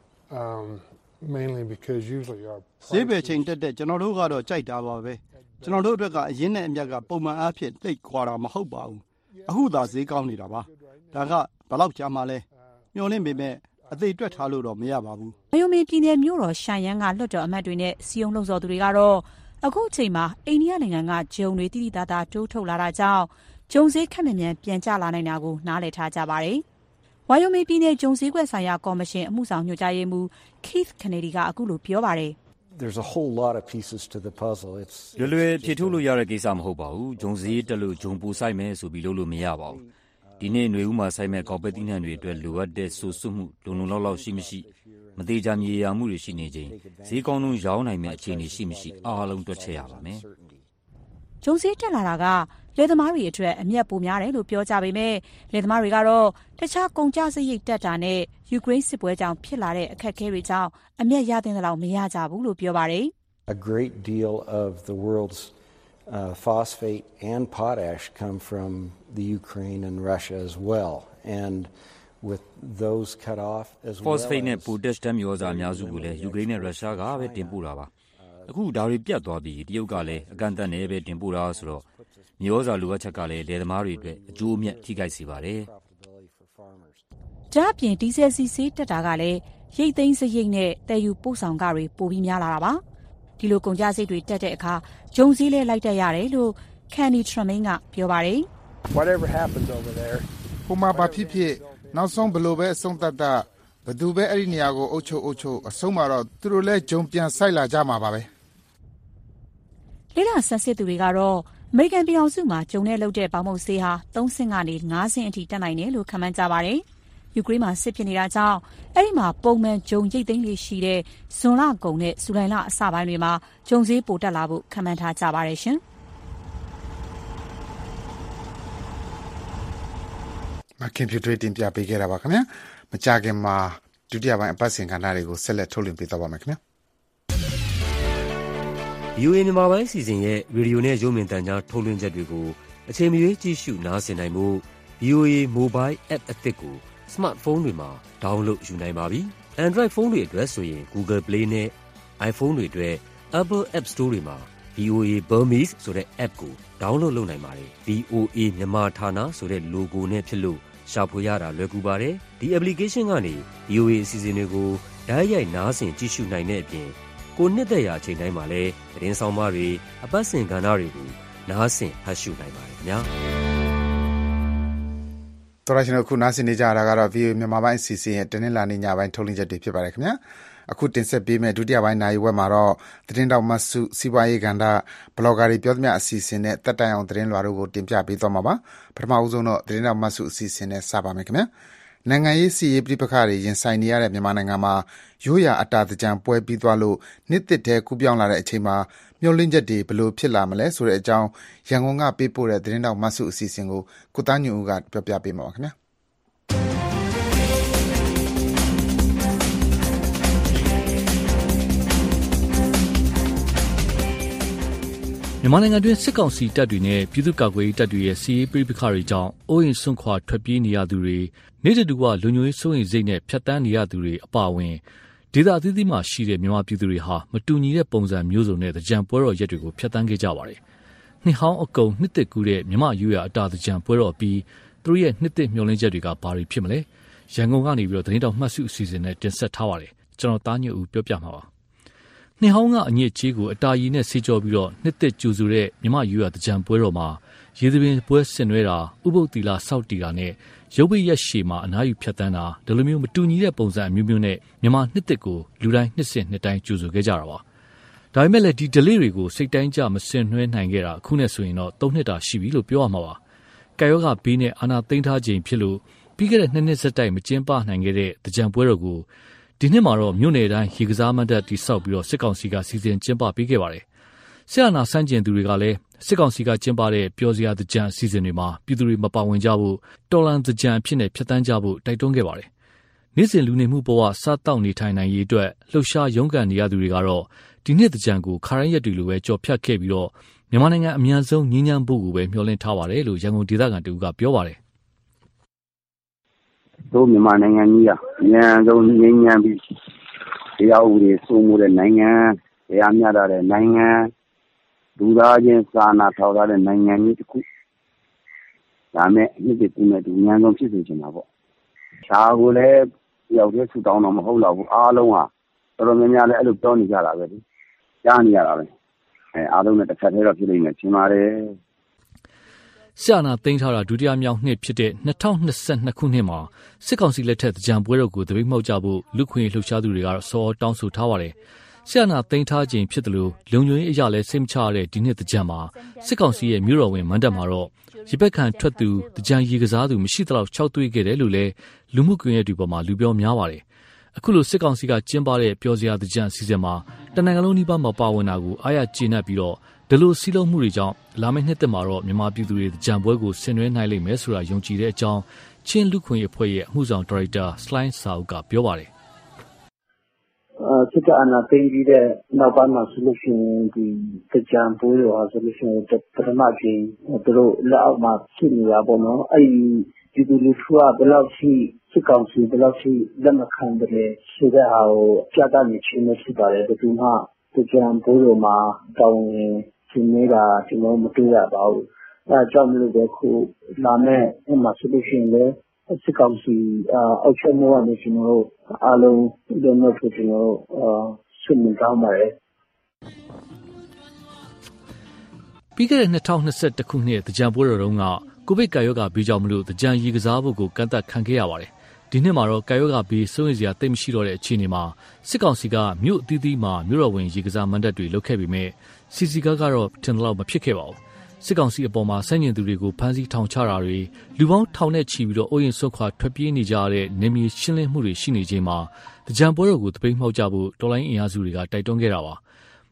mainly because usually our ဈေးပဲချိန်တက်တဲ့ကျွန်တော်တို့ကတော့ကြိုက်တာပါပဲ။ကျွန်တော်တို့အတွက်ကအရင်နဲ့အမြတ်ကပုံမှန်အားဖြင့်တိတ်ခွာတာမဟုတ်ပါဘူး။အခုသာဈေးကောင်းနေတာပါ။ဒါကဘယ်လောက်ကြာမှလဲ။မျှော်လင့်ပေမဲ့အသေးတွက်ထားလို့တော့မရပါဘူး။ဝိုင်ယိုမီပြည်နယ်မြို့တော်ရှန်ယန်ကလွှတ်တော်အမတ်တွေနဲ့စီယုံလှုံ့ဆော်သူတွေကတော့အခုအချိန်မှာအိန္ဒိယနိုင်ငံကဂျုံတွေတိတိတသားတိုးထုတ်လာတာကြောင့်ဂျုံဈေးခက်မြန်ပြန်ကျလာနိုင်တာကိုနားလည်ထားကြပါတယ်။ဝိုင်ယိုမီပြည်နယ်ဂျုံဈေးကွက်ဆိုင်ရာကော်မရှင်အမှုဆောင်ညွှန်ကြားရေးမှူး Keith Kennedy ကအခုလိုပြောပါတယ်။ There's a whole lot of pieces to the puzzle. It's လွယ်ဖြေထုတ်လို့ရတဲ့ကိစ္စမဟုတ်ပါဘူး။ဂျုံဈေးတက်လို့ဂျုံပူဆိုင်မယ်ဆိုပြီးလုပ်လို့မရပါဘူး။ဒီနေ့ຫນွေဥမှာဆိုင်မဲ့ကောက်ပဲတိနှံတွေအတွက်လိုအပ်တဲ့ဆိုစွတ်မှုလုံလောက်ရှိမရှိမသေးချာမြေယာမှုတွေရှိနေချိန်ဈေးကောင်းလုံးရောင်းနိုင်မဲ့အခြေအနေရှိမရှိအားလုံးတွက်ချက်ရပါမယ်။ဂျုံဈေးတက်လာတာကလယ်သမားတွေအတွက်အမြတ်ပိုများတယ်လို့ပြောကြပေမဲ့လယ်သမားတွေကတော့တခြားကုန်ကျစရိတ်တက်တာနဲ့ယူကရိန်းစစ်ပွဲကြောင့်ဖြစ်လာတဲ့အခက်အခဲတွေကြောင့်အမြတ်ရတဲ့လောက်မရကြဘူးလို့ပြောပါတယ်။ A great deal of the world's phosphate and potash come from the Ukraine and Russia as well, and with those cut off as well. Phosphate နဲ့ potash ဓာတ်မြေဩဇာအများစုကိုလည်းယူကရိန်းနဲ့ရုရှားကပဲတင်ပို့တာပါ။အခုဒါတွေပြတ်သွားပြီးတရုတ်ကလည်းအကန့်အသတ်နဲ့ပဲတင်ပို့တာဆိုတော့မြေဩဇာလိုအပ်ချက်ကလည်းလယ်သမားတွေအတွက်အကျိုးအမြတ်ထိခိုက်စေပါတယ်။ဒါ့အပြင်ဒီဇယ်စီဆေးတက်တာကလည်းရိတ်သိမ်းစရိတ်နဲ့တည်ယူပို့ဆောင်ကတွေပိုပြီးများလာတာပါ။ဒီလိုကုန်ကျစရိတ်တွေတက်တဲ့အခါဂျုံဈေးလဲလိုက်တက်ရတယ်လို့ကန်နီထရမင်းကပြောပါတယ်။ Whatever happens over there ဟိုမှာဘာဖြစ်ဖြစ်နောက်ဆုံးဘယ်လိုပဲအဆုံးသတ်ဘယ်သူပဲအဲ့ဒီနေရာကိုအုပ်ချုပ်အဆုံးမှာတော့သူတို့လဲဂျုံပြန်ဆိုင်လာကြမှာပါပဲ။လေ့လာဆန်းစစ်သူတွေကတော့အမေရိကန်ပြည်ထောင်စုမှာဂျုံနဲ့လုပ်တဲ့ပေါင်မုတ်ဆေးဟာ3 ဆင့်ကနေ5 ဆင့်အထိတက်နိုင်တယ်လို့ခန့်မှန်းကြပါတယ်။ယူကရိန်းမှာစစ်ဖြစ်နေတာကြောင့်အဲ့ဒီမှာပုံမှန်ဂျုံရိတ်သိမ်းလေးရှိတဲ့ဇွန်လကုန်နဲ့ဇူလိုင်လအစပိုင်းတွေမှာဂျုံဈေးပိုတက်လာဖို့ခန့်မှန်းထားကြပါတယ်ရှင်။မခင်ဖြူထွေးတင်ပြပေးခဲ့တာပါခင်ဗျာမကြာခင်မှာဒုတိယပိုင်းအပတ်စဉ်ကဏ္ဍတွေကိုဆက်လက်ထုတ်လွှင့်ပေးသွားပါမယ်ခင်ဗျာ VOA မြန်မာပိုင်းအစီအစဉ်ရဲ့ရေဒီယိုနဲ့ရုပ်မြင်သံကြားထုတ်လွှင့်ချက်တွေကိုအချိန်မရွေးကြည့်ရှုနားဆင်နိုင်မှု VOA Mobile App အသစ်ကို Smartphone တွေမှာ download ယူနိုင်ပါပြီ။ Android ဖုန်းတွေအတွက်ဆိုရင် Google Play နဲ့ iPhone တွေအတွက် Apple App Store တွေမှာ VOA Burmese ဆိုတဲ့ app ကို download လုပ်နိုင်ပါတယ်။ VOA မြန်မာဌာနဆိုတဲ့ logo နဲ့ဖြစ်လို့ရှာဖွေရတာလွယ်ကူပါတယ်။ဒီ application ကနေ VOA အစီအစဉ်တွေကိုတိုက်ရိုက်နားဆင်ကြည့်ရှုနိုင်တဲ့အပြင်ကိုနှစ်သက်ရာအချိန်တိုင်းမှာလည်းသတင်းဆောင်မတွေအပတ်စဉ်ကဏ္ဍတွေကိုနားဆင်ဖတ်ရှုနိုင်ပါတယ်ခင်ဗျာတော်ရရှင်တို့ခုနားဆင်နေကြတာကတော့ VOA မြန်မာပိုင်းအစီအစဉ်ရဲ့တနင်္လာနေ့ညပိုင်းထုတ်လွှင့်ချက်တွေဖြစ်ပါတယ်ခင်ဗျာအခုတင်ဆက်ပေးမယ့်ဒုတိယပိုင်းနိုင်ဝက်မှာတော့သတင်းတောက်မတ်စုစီးပွားရေးကဏ္ဍဘလော့ဂါတွေပြောသမျှအစီအစဉ်နဲ့တက်တိုင်အောင်သတင်းလွှာတို့ကိုတင်ပြပေးသွားမှာပါပထမဦးဆုံးတော့သတင်းတောက်မတ်စုအစီအစဉ်နဲ့စပါမယ်ခင်ဗျာနိုင်ငံရေးစီရေးပြပခါတွေရင်ဆိုင်နေရတဲ့မြန်မာနိုင်ငံမှာရိုးရာအတာတကြံပွဲပြီးသွားလို့နှစ်သစ်ထဲကူးပြောင်းလာတဲ့အချိန်မှာမျောလင့်ချက်တွေဘလို့ဖြစ်လာမလဲဆိုတဲ့အကြောင်းရန်ကုန်ကပေးပို့တဲ့သတင်းတောက်မတ်စုအစီအစဉ်ကိုကုသားညူဦးကပြောပြပေးမှာပါခင်ဗျာမြန်မာနိုင်ငံတွင်းစစ်ကောင်စီတပ်တွေနဲ့ပြည်သူ့ကာကွယ်ရေးတပ်တွေရဲ့စီးရေးပဋိပက္ခတွေကြောင့်အိုးအိမ်စွန့်ခွာထွက်ပြေးနေရသူတွေနေတတူကလူမျိုးရေးစိုးရိမ်စိတ်နဲ့ဖြတ်တန်းနေရသူတွေအပါအဝင်ဒေသအသီးသီးမှာရှိတဲ့မြန်မာပြည်သူတွေဟာမတူညီတဲ့ပုံစံမျိုးစုံနဲ့တကြံပွဲတော်ရက်တွေကိုဖြတ်တန်းခဲ့ကြပါတယ်။နှစ်ဟောင်းအကုန်နှစ်သက်ကူးတဲ့မြန်မာရိုးရာအတာတကြံပွဲတော်ပြီးသူတို့ရဲ့နှစ်သက်မျှော်လင့်ချက်တွေကဘာတွေဖြစ်မလဲ။ရန်ကုန်ကနေသတင်းတောက်မှတ်စုအစီအစဉ်နဲ့တင်ဆက်ထားပါတယ်။ကျွန်တော်သားညွန့်ဦးပြောပြမှာပါ။နှစ်ဟောင်းကအညစ်အကြေးကိုအတာရီနဲ့ဆေးကြောပြီးနှစ်သက်ကြိုဆိုတဲ့မြမယူရတကြံပွဲတော်မှာရေသပင်ပွဲဆင်နွှဲတာဥပုပ်တီလာစောက်တီတာနဲ့ရုပ်ပိရက်ရှည်မှာအနားယူဖြတ်တန်းတာဒီလိုမျိုးမတူညီတဲ့ပုံစံအမျိုးမျိုးနဲ့မြန်မာနှစ်သက်ကိုလူတိုင်းနှစ်စဉ်နှစ်တိုင်းကြိုဆိုခဲ့ကြတာပါဒါပေမဲ့လည်းဒီ delay တွေကိုစိတ်တိုင်းကြမဆင်နွှဲနိုင်ခဲ့တာအခုနဲ့ဆိုရင်တော့3နှစ်တာရှိပြီလို့ပြောရမှာပါကာယောဂဘေးနဲ့အာနာသိမ်းထားခြင်းဖြစ်လို့ပြီးခဲ့တဲ့2နှစ်ဆက်တိုက်မကျင်းပနိုင်ခဲ့တဲ့တကြံပွဲတော်ကိုဒီနှစ်မှာတော့မြို့နယ်တိုင်းရေကစားမတ်တပ်တိဆောက်ပြီးစစ်ကောင်စီကစီစဉ်ကျင်းပပေးခဲ့ပါတယ်။ဆရာနာစန့်ကျင်သူတွေကလည်းစစ်ကောင်စီကကျင်းပတဲ့ပျော်စရာတကြံအစီအစဉ်တွေမှာပြည်သူတွေမပါဝင်ကြဖို့တော်လန်တကြံအဖြစ်နဲ့ဖြတ်တန်းကြဖို့တိုက်တွန်းခဲ့ပါတယ်။နေ့စဉ်လူနေမှုဘဝစားတောက်နေထိုင်နိုင်ရေးအတွက်လှုပ်ရှားရုန်းကန်နေရသူတွေကတော့ဒီနှစ်တကြံကိုခါရမ်းရက်တွေလိုပဲကြော်ဖြတ်ခဲ့ပြီးတော့မြန်မာနိုင်ငံအများဆုံးငြိမ်းချမ်းဖို့ကိုပဲမျှော်လင့်ထားပါတယ်လို့ရန်ကုန်ဒေသခံတူကပြောပါတယ်တို့မြန်မာနိုင်ငံကြီးကအများဆုံးငြိမ်းချမ်းပြီးတရားဥပဒေစိုးမိုးတဲ့နိုင်ငံတရားမျှတတဲ့နိုင်ငံလူသားချင်းစာနာထောက်ထားတဲ့နိုင်ငံကြီးတစ်ခုဒါမဲ့အနှစ်တစ်ခုနဲ့ဒီအများဆုံးဖြစ်စေချင်တာပေါ့ဒါကိုလည်းရောက်တဲ့ဆူတောင်းတော့မဟုတ်တော့ဘူးအားလုံးဟာတော်တော်များများလည်းအဲ့လိုပြောနေကြတာပဲလေကြားနေရတာပဲအားလုံးနဲ့တစ်ခါတည်းတော့ဖြစ်နေမယ်ထင်ပါတယ်ဆရာနာသိမ်းထားတာဒုတိယမြောက်နှစ်ဖြစ်တဲ့2022ခုနှစ်မှာစစ်ကောင်စီလက်ထက်တကြံပွဲတော်ကိုတပိတ်မှောက်ကြဖို့လူခွင့်လှုပ်ရှားသူတွေကတော့စောတောင်းဆိုထားပါတယ်။ဆရာနာသိမ်းထားခြင်းဖြစ်တယ်လို့လုံခြုံရေးအရာလဲစိတ်မချရတဲ့ဒီနှစ်တကြံမှာစစ်ကောင်စီရဲ့မြို့တော်ဝင်မန္တမှာတော့ရေပက်ခံထွက်သူတကြံရေကစားသူမရှိသလောက်၆သွေးခဲ့တယ်လို့လဲလူမှုကွန်ရက်တွေပေါ်မှာလူပြောများပါတယ်။အခုလိုစစ်ကောင်စီကကျင်းပတဲ့ပျော်စရာတကြံအစီအစဉ်မှာတနင်္ဂနွေနေ့မှာပါဝင်တာကိုအားရကျေနပ်ပြီးတော့ဒီလိုစီးလုံးမှုတွေကြောင့်လာမယ့်နှစ်သက်မှာတော့မြန်မာပြည်သူတွေကြံပွဲကိုဆင်နွှဲနိုင်လိမ့်မယ်ဆိုတာယုံကြည်တဲ့အကြောင်းချင်းလူခွင့်အဖွဲ့ရဲ့အမှုဆောင်ဒါရိုက်တာစလိုင်းစာအုပ်ကပြောပါတယ်စစ်အာဏာသိမ်းပြီးတဲ့နောက်ပိုင်းမှာဆိုလို့ရှိရင်ဒီကြံပွဲတော်ဟာဆိုလို့ရှိရင်ပထမကြိမ်သူတို့လက်အောက်မှာဖြစ်နေတာပေါ့နော်အဲ့ဒီလူထုကဘယ်လောက်ရှိစစ်ကောင်စီဘယ်လောက်ရှိလက်မခံတယ်ဆိုတဲ့ဟာကိုပြသနေခြင်းမရှိပါတယ်ဘယ်သူမှကြံပွဲတော်မှာတောင်းရင်ရှင်နေတာကျွန်တော်မတွေ့ရပါဘူးအဲအကြောင်းမျိုးပဲခုလာမဲ့အမှဆိုလို့ရှိရင်လည်းစစ်ကောင်စီအောက်ချက်မောကနေကျွန်တော်အားလုံးဒီလိုမျိုးဖြစ်ကျွန်တော်ဆွေးနွေးကြပါတယ်ပြီးခဲ့တဲ့2021ခုနှစ်တကြံပွဲတော်တုန်းကကိုဗစ်ကာရောဂါဘေးကြောင့်မလို့တကြံရေကစားဖို့ကိုကန့်သတ်ခံခဲ့ရပါတယ်ဒီနှစ်မှာတော့ကာယောဂါဘေးစိုးရိမ်စရာတိတ်မရှိတော့တဲ့အခြေအနေမှာစစ်ကောင်စီကမြို့အသီးသီးမှာမြို့တော်ဝင်ရေကစားမန်တပ်တွေလုပ်ခဲ့ပေမဲ့စီစီကားကတော့ထင်တယ်လို့မဖြစ်ခဲ့ပါဘူးစစ်ကောင်စီအပေါ်မှာဆန့်ကျင်သူတွေကိုဖမ်းဆီးထောင်ချတာတွေလူပေါင်းထောင်နဲ့ချီပြီးတော့အိုးရင်ဆွတ်ခွာထွက်ပြေးနေကြရတဲ့နေမြေရှင်းလင်းမှုတွေရှိနေချိန်မှာတကြံပွဲတော်ကိုတပိတ်မှောက်ကြဖို့တော်လိုင်းအင်အားစုတွေကတိုက်တွန်းခဲ့တာပါမ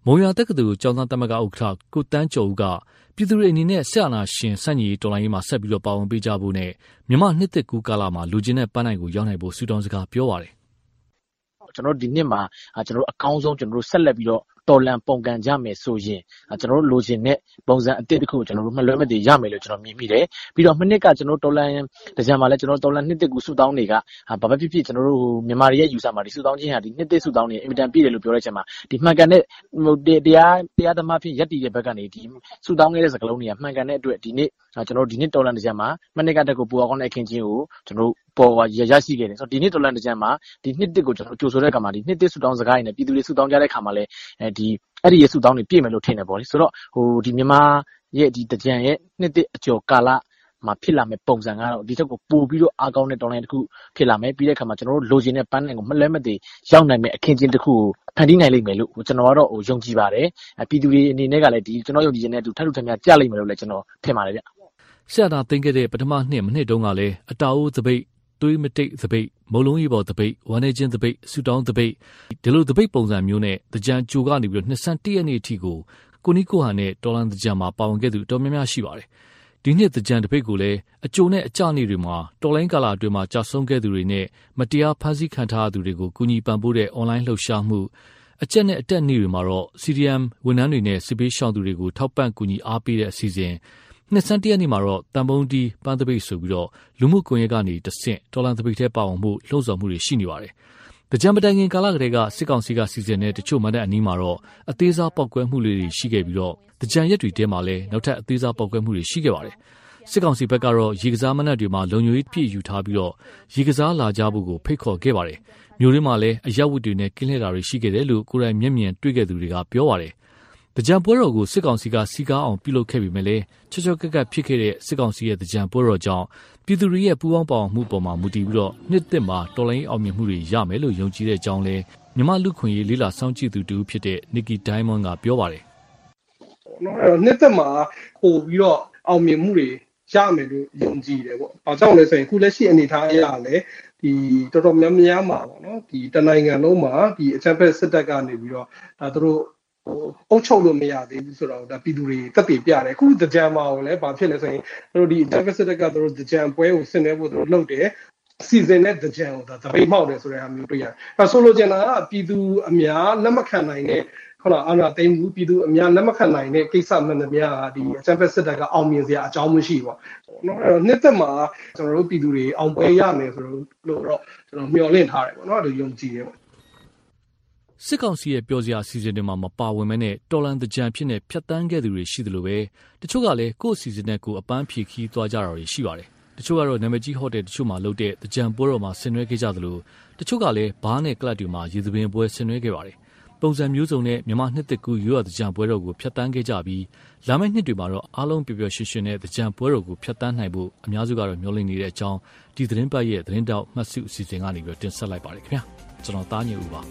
မုံရွာတက္ကသိုလ်ကျောင်းသားသမဂ္ဂဥက္ကဋ္ဌကိုတန်းကျော်ဦးကပြည်သူတွေအနေနဲ့ဆက်အာဏာရှင်စန့်ကျင်ရေးတော်လှန်ရေးမှာဆက်ပြီးပါဝင်ပေးကြဖို့နဲ့မြန်မာနှစ်သစ်ကူးကာလမှာလူချင်းတဲ့ပန်းနိုင်ကိုရောက်နိုင်ဖို့ဆုတောင်းစကားပြောပါတယ်ကျွန်တော်ဒီနှစ်မှာကျွန်တော်အကောင်းဆုံးကျွန်တော်ဆက်လက်ပြီးတော့တော်လန်ပုံကန်ကြမယ်ဆိုရင်ကျွန်တော်လိုချင်တဲ့ပုံစံအသစ်တစ်ခုကိုကျွန်တော်မလွဲမသွေရမယ်လို့ကျွန်တော်မြင်မိတယ်ပြီးတော့မနှစ်ကကျွန်တော်တော်လန်တကြံမှာလဲကျွန်တော်တော်လန်နှစ်သစ်ကူဆုတောင်းတွေကဘာပဲဖြစ်ဖြစ်ကျွန်တော်တို့မြန်မာတွေရဲ့ယူဆမှာဒီဆုတောင်းခြင်းဟာဒီနှစ်သစ်ဆုတောင်းတွေအင်မတန်ပြည့်တယ်လို့ပြောတဲ့အချိန်မှာဒီမှန်ကန်တဲ့တရားသမားဖြစ်ရက်တည်တဲ့ဘက်ကနေဒီဆုတောင်းခဲ့တဲ့စကားလုံးတွေကမှန်ကန်တဲ့အတွက်ဒီနေ့ကျွန်တော်ဒီနှစ်တော်လန်တကြံမှာမနှစ်ကတက်ကိုပူအောင်တဲ့အခင်းချင်းကိုကျွန်တော်ပေါ်ရရှိခဲ့တယ်ဆိုတော့ဒီနှစ်တော်လန်တကြံမှာဒီနှစ်သစ်ကိုကျွန်တော်ကြိုဆိုတဲ့အခါမှာဒီနှစ်သစ်ဆုတောင်းစကားတွေနဲ့ပြည်သူတွေဆုတောင်းကြတဲ့အခါမှာလဲဒီအဲ့ဒီရဲ့ဆုတောင်းတွေပြည့်မယ်လို့ထင်တယ်ပေါ့လေဆိုတော့ဒီမြန်မာရဲ့ဒီတကြံရဲ့နှစ်သစ်အကျော်ကာလမှာဖြစ်လာမယ့်ပုံစံကတော့ဒီချက်ကိုပို့ပြီးတော့အားကောင်းတဲ့တော်လိုင်းတစ်ခုဖြစ်လာမယ်ပြီးတဲ့အခါမှာကျွန်တော်တို့လိုချင်တဲ့ပန်းနိုင်ကိုမလဲမသေးရောက်နိုင်မယ့်အခင်းချင်းတစ်ခုကိုဖန်တီးနိုင်လိမ့်မယ်လို့ကျွန်တော်ကတော့ယုံကြည်ပါတယ်ပြည်သူတွေအနေနဲ့ကလည်းဒီကျွန်တော်ယုံကြည်ခြင်းနဲ့အတူထပ်ထပ်ထပ်များကြလိမ့်မယ်လို့လည်းကျွန်တော်ထင်ပါတယ်ဗျဆရာသာသိင်ခဲ့တဲ့ပထမနှစ်မနှစ်တုန်းကလည်းအတာအိုးသပိတ်သွေးမတိတ်သပိတ်မုံလုံးကြီးပေါ်သပိတ်ဝမ်းနေချင်းသပိတ်ဆူတောင်းသပိတ်ဒီလိုသပိတ်ပုံစံမျိုးနဲ့တကြံကြိုကနေပြီးတော့နှစ်ဆန်းတရက်နေ့အထိကိုနီကိုဟာနဲ့တော်လန်တကြံမှာပါဝင်ခဲ့သူတော်များများရှိပါတယ်ဒီနှစ်တကြံတပိတ်ကိုလည်းအကျိုးနဲ့အကျနေ့တွေမှာတော်လိုင်းကာလအတွင်းမှာကြာဆုံးခဲ့သူတွေနဲ့မတရားဖမ်းဆီးခံထားသူတွေကိုကူညီပံ့ပိုးတဲ့ online လှုပ်ရှားမှုအကျက်နဲ့အတက်နေ့တွေမှာတော့ CDM ဝန်ထမ်းတွေနဲ့စစ်ပေးရှောင်သူတွေကိုထောက်ပံ့ကူညီအားပေးတဲ့အစီအစဉ်နှစ်ဆန်းတရက်နေ့မှာတော့တန်ပုံးတီးပန်းသပိတ်ဆိုပြီးတော့လူမှုကွန်ရက်ကနေတဆင့်တော်လန်သပိတ်ထဲပါဝင်မှုလှုံ့ဆော်မှုတွေရှိနေပါတယ်။တကြံပတိုင်ငင်ကာလကလေးကစစ်ကောင်စီကစီစဉ်တဲ့တချို့မန္တအနီးမှာတော့အသေးစားပောက်ကွဲမှုလေးတွေရှိခဲ့ပြီးတော့တကြံရက်တွေတဲမှာလည်းနောက်ထပ်အသေးစားပောက်ကွဲမှုတွေရှိခဲ့ပါတယ်။စစ်ကောင်စီဘက်ကတော့ရေကစားမနက်တွေမှာလုံခြုံရေးပြည့်ယူထားပြီးတော့ရေကစားလာကြဖို့ကိုဖိတ်ခေါ်ခဲ့ပါတယ်။မြို့ရင်းမှာလည်းအရက်ဝတ်တွေနဲ့ကင်းလှည့်တာတွေရှိခဲ့တယ်လို့ကိုယ်တိုင်မျက်မြင်တွေ့ခဲ့သူတွေကပြောပါတယ်။တကြံပွဲတော်ကိုစစ်ကောင်စီကစီကားအောင်ပြုလုပ်ခဲ့ပေမဲ့လည်းချောချောကက်ကက်ဖြစ်ခဲ့တဲ့စစ်ကောင်စီရဲ့တကြံပွဲတော်ကြောင့်ပြည်သူတွေရဲ့ပူးပေါင်းပါဝင်မှုပေါ်မှာမူတည်ပြီးတော့နှစ်သစ်မှာတော်လိုင်းအောင်မြင်မှုတွေရမယ်လို့ယုံကြည်တဲ့အကြောင်းလဲမြန်မာလူခွင့်ရေးလေးလာစောင့်ကြည့်သူတူဖြစ်တဲ့ Nikki Diamond ကပြောပါတယ်။နှစ်သစ်မှာပို့ပြီးတော့အောင်မြင်မှုတွေရမယ်လို့ယုံကြည်တယ်ပေါ့။ဘာကြောင့်လဲဆိုရင်ခုလက်ရှိအနေအထားအရလည်းဒီတော်တော်များများမှာပေါ့နော်ဒီတနိုင်ငံလုံးမှာဒီအကြမ်းဖက်စစ်တပ်ကနေပြီးတော့ဒါသူတို့အုပ်ချုပ်လို့မရသေးဘူးဆိုတော့ဒါပြည်သူတွေတက်တည်ပြတယ်ခုတကြံမှာကိုလည်းဘာဖြစ်လဲဆိုရင်တို့ဒီအကြမ်းဖက်စစ်တပ်ကတို့တကြံပွဲကိုဆင်နွှဲဖို့တို့လုပ်တယ်စီစဉ်တဲ့တကြံကိုဒါသပိတ်မှောက်တယ်ဆိုတဲ့ဟာမျိုးတွေ့ရတယ်အဲဆိုလိုချင်တာကပြည်သူအများလက်မခံနိုင်တဲ့ဟုတ်လားအာဏာသိမ်းမှုပြည်သူအများလက်မခံနိုင်တဲ့ကိစ္စမှန်သမျှဒီအကြမ်းဖက်စစ်တပ်ကအောင်မြင်စရာအကြောင်းမရှိပါဘူးเนาะအဲ့တော့နှစ်သက်မှာကျွန်တော်တို့ပြည်သူတွေအောင်ပွဲရမယ်ဆိုလို့တော့ကျွန်တော်မျှော်လင့်ထားတယ်ပေါ့เนาะအဲ့ဒါယုံကြည်တယ်ပေါ့စစ်ကောင်စီရဲ့ပြောစရာအစီအစဉ်တွေမှာမပါဝင်မဲနဲ့တော်လန်တကြံဖြစ်နေဖြတ်တန်းခဲ့သူတွေရှိသလိုပဲတချို့ကလည်းကိုယ့်အစီအစဉ်နဲ့ကိုယ်အပန်းဖြေခီးသွားကြတာတွေရှိပါတယ်တချို့ကတော့နာမည်ကြီးဟိုတယ်တချို့မှာလုပ်တဲ့တကြံပွဲတော်မှာဆင်နွှဲခဲ့ကြသလိုတချို့ကလည်းဘားနဲ့ကလပ်တွေမှာရေသပင်ပွဲဆင်နွှဲခဲ့ပါတယ်ပုံစံမျိုးစုံနဲ့မြန်မာနှစ်သစ်ကူးရိုးရာတကြံပွဲတော်ကိုဖြတ်တန်းခဲ့ကြပြီးလာမယ့်နှစ်တွေမှာတော့အားလုံးပျော်ပျော်ရွှင်ရွှင်နဲ့တကြံပွဲတော်ကိုဖြတ်တန်းနိုင်ဖို့အများစုကတော့မျှော်လင့်နေတဲ့အကြောင်းဒီသတင်းပတ်ရဲ့သတင်းတောက်မှတ်စုအစီအစဉ်ကနေပြီးတင်ဆက်လိုက်ပါတယ်ခင်ဗျာကျွန်တော်သားညဦးပါ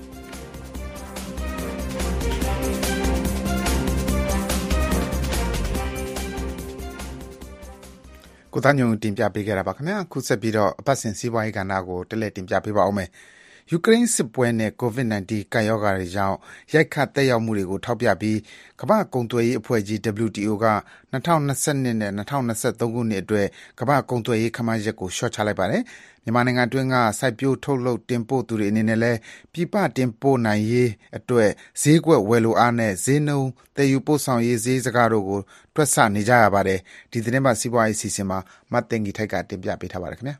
ကိုသားညုံတင်ပြပေးခဲ့တာပါခင်ဗျာခုဆက်ပြီးတော့အပတ်စဉ်စီးပွားရေးကဏ္ဍကိုတက်လက်တင်ပြပေးပါအောင်မယ်ယူကရိန်းစစ်ပွဲနဲ့ COVID-19 ကပ်ရောဂါတွေကြောင့်ရိုက်ခတ်သက်ရောက်မှုတွေကိုထောက်ပြပြီးကမ္ဘာ့ကုန်သွယ်ရေးအဖွဲ့ကြီး WTO က2022နဲ့2023ခုနှစ်အတွက်ကမ္ဘာ့ကုန်သွယ်ရေးခန့်မှန်းချက်ကိုလျှော့ချလိုက်ပါတယ်မြန်မာနိုင်ငံအတွင်းကစိုက်ပျိုးထုတ်လုပ်တင်ပို့သူတွေအနေနဲ့လည်းပြည်ပတင်ပို့နိုင်ရေးအတွက်ဈေးကွက်ဝယ်လိုအားနဲ့ဈေးနှုန်းသယ်ယူပို့ဆောင်ရေးဈေးစကားတို့ကိုတွက်ဆနေကြရပါတယ်ဒီသတင်းပတ်စီးပွားရေးစီစဉ်မှာမတ်တင်ဂီထိုက်ကတင်ပြပေးထားပါတယ်ခင်ဗျာ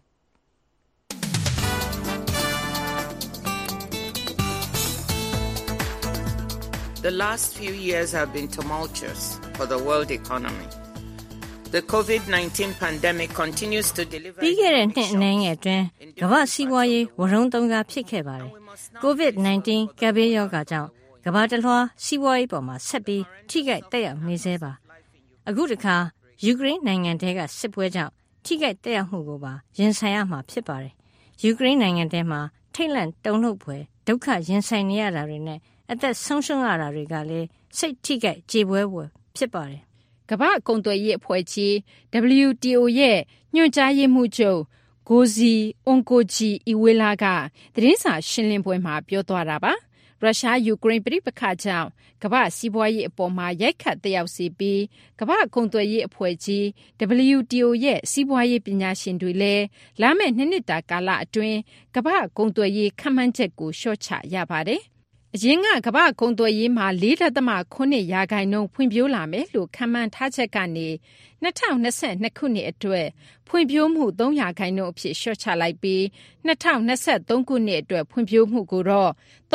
The last few years have been tumultuous for the world economy. The COVID-19 pandemic continues to deliver. ပြီးခဲ့တဲ့နှစ်အနည်းငယ်အတွင်းကမ္ဘာစီးပွားရေးဝရုန်းသုံးကားဖြစ်ခဲ့ပါတယ်။ COVID-19 ကပ်ဘေးရောဂါကြောင့်ကမ္ဘာတစ်လွှားစီးပွားရေးပေါ်မှာဆက်ပြီးထိခိုက်သက်ရောက်နေသေးပါ။အခုတစ်ခါယူကရိန်းနိုင်ငံထဲကစစ်ပွဲကြောင့်ထိခိုက်သက်ရောက်မှုကိုပါရင်ဆိုင်ရမှာဖြစ်ပါတယ်။ယူကရိန်းနိုင်ငံထဲမှာထိတ်လန့်တုန်လှုပ်ဖွယ်ဒုက္ခရင်ဆိုင်နေရတာတွေနဲ့အသက်ဆုံးရှုံးရတာတွေကလည်းစိတ်ထိခိုက်ကြေပွဲဝယ်ဖြစ်ပါတယ်ကမ္ဘာ့ကုန်သွယ်ရေးအဖွဲ့ကြီး WTO ရဲ့ညွှန်ကြားရေးမှူးချုပ်ဂိုဇီအွန်ကိုဂျီအီဝေလာကသတင်းစာရှင်းလင်းပွဲမှာပြောသွားတာပါရုရှားယူကရိန်းပဋိပက္ခကြောင့်ကမ္ဘာ့စီးပွားရေးအပေါ်မှာရိုက်ခတ်သက်ရောက်စေပြီးကမ္ဘာ့ကုန်သွယ်ရေးအဖွဲ့ကြီး WTO ရဲ့စီးပွားရေးပညာရှင်တွေလည်းလာမယ့်2နှစ်တာကာလအတွင်းကမ္ဘာ့ကုန်သွယ်ရေးခန့်မှန်းချက်ကိုလျှော့ချရပါတယ်။အရင်ကကမ္ဘာ့ကုန်သွယ်ရေးမှာ 4.9% ဖွံ့ဖြိုးလာမယ်လို့ခန့်မှန်းထားချက်ကနေ2022 ခုနှစ်အတွက်ဖွံ့ဖြိုးမှု 3% အဖြစ်လျှော့ချလိုက်ပြီး2023 ခုနှစ်အတွက်ဖွံ့ဖြိုးမှုကိုတော့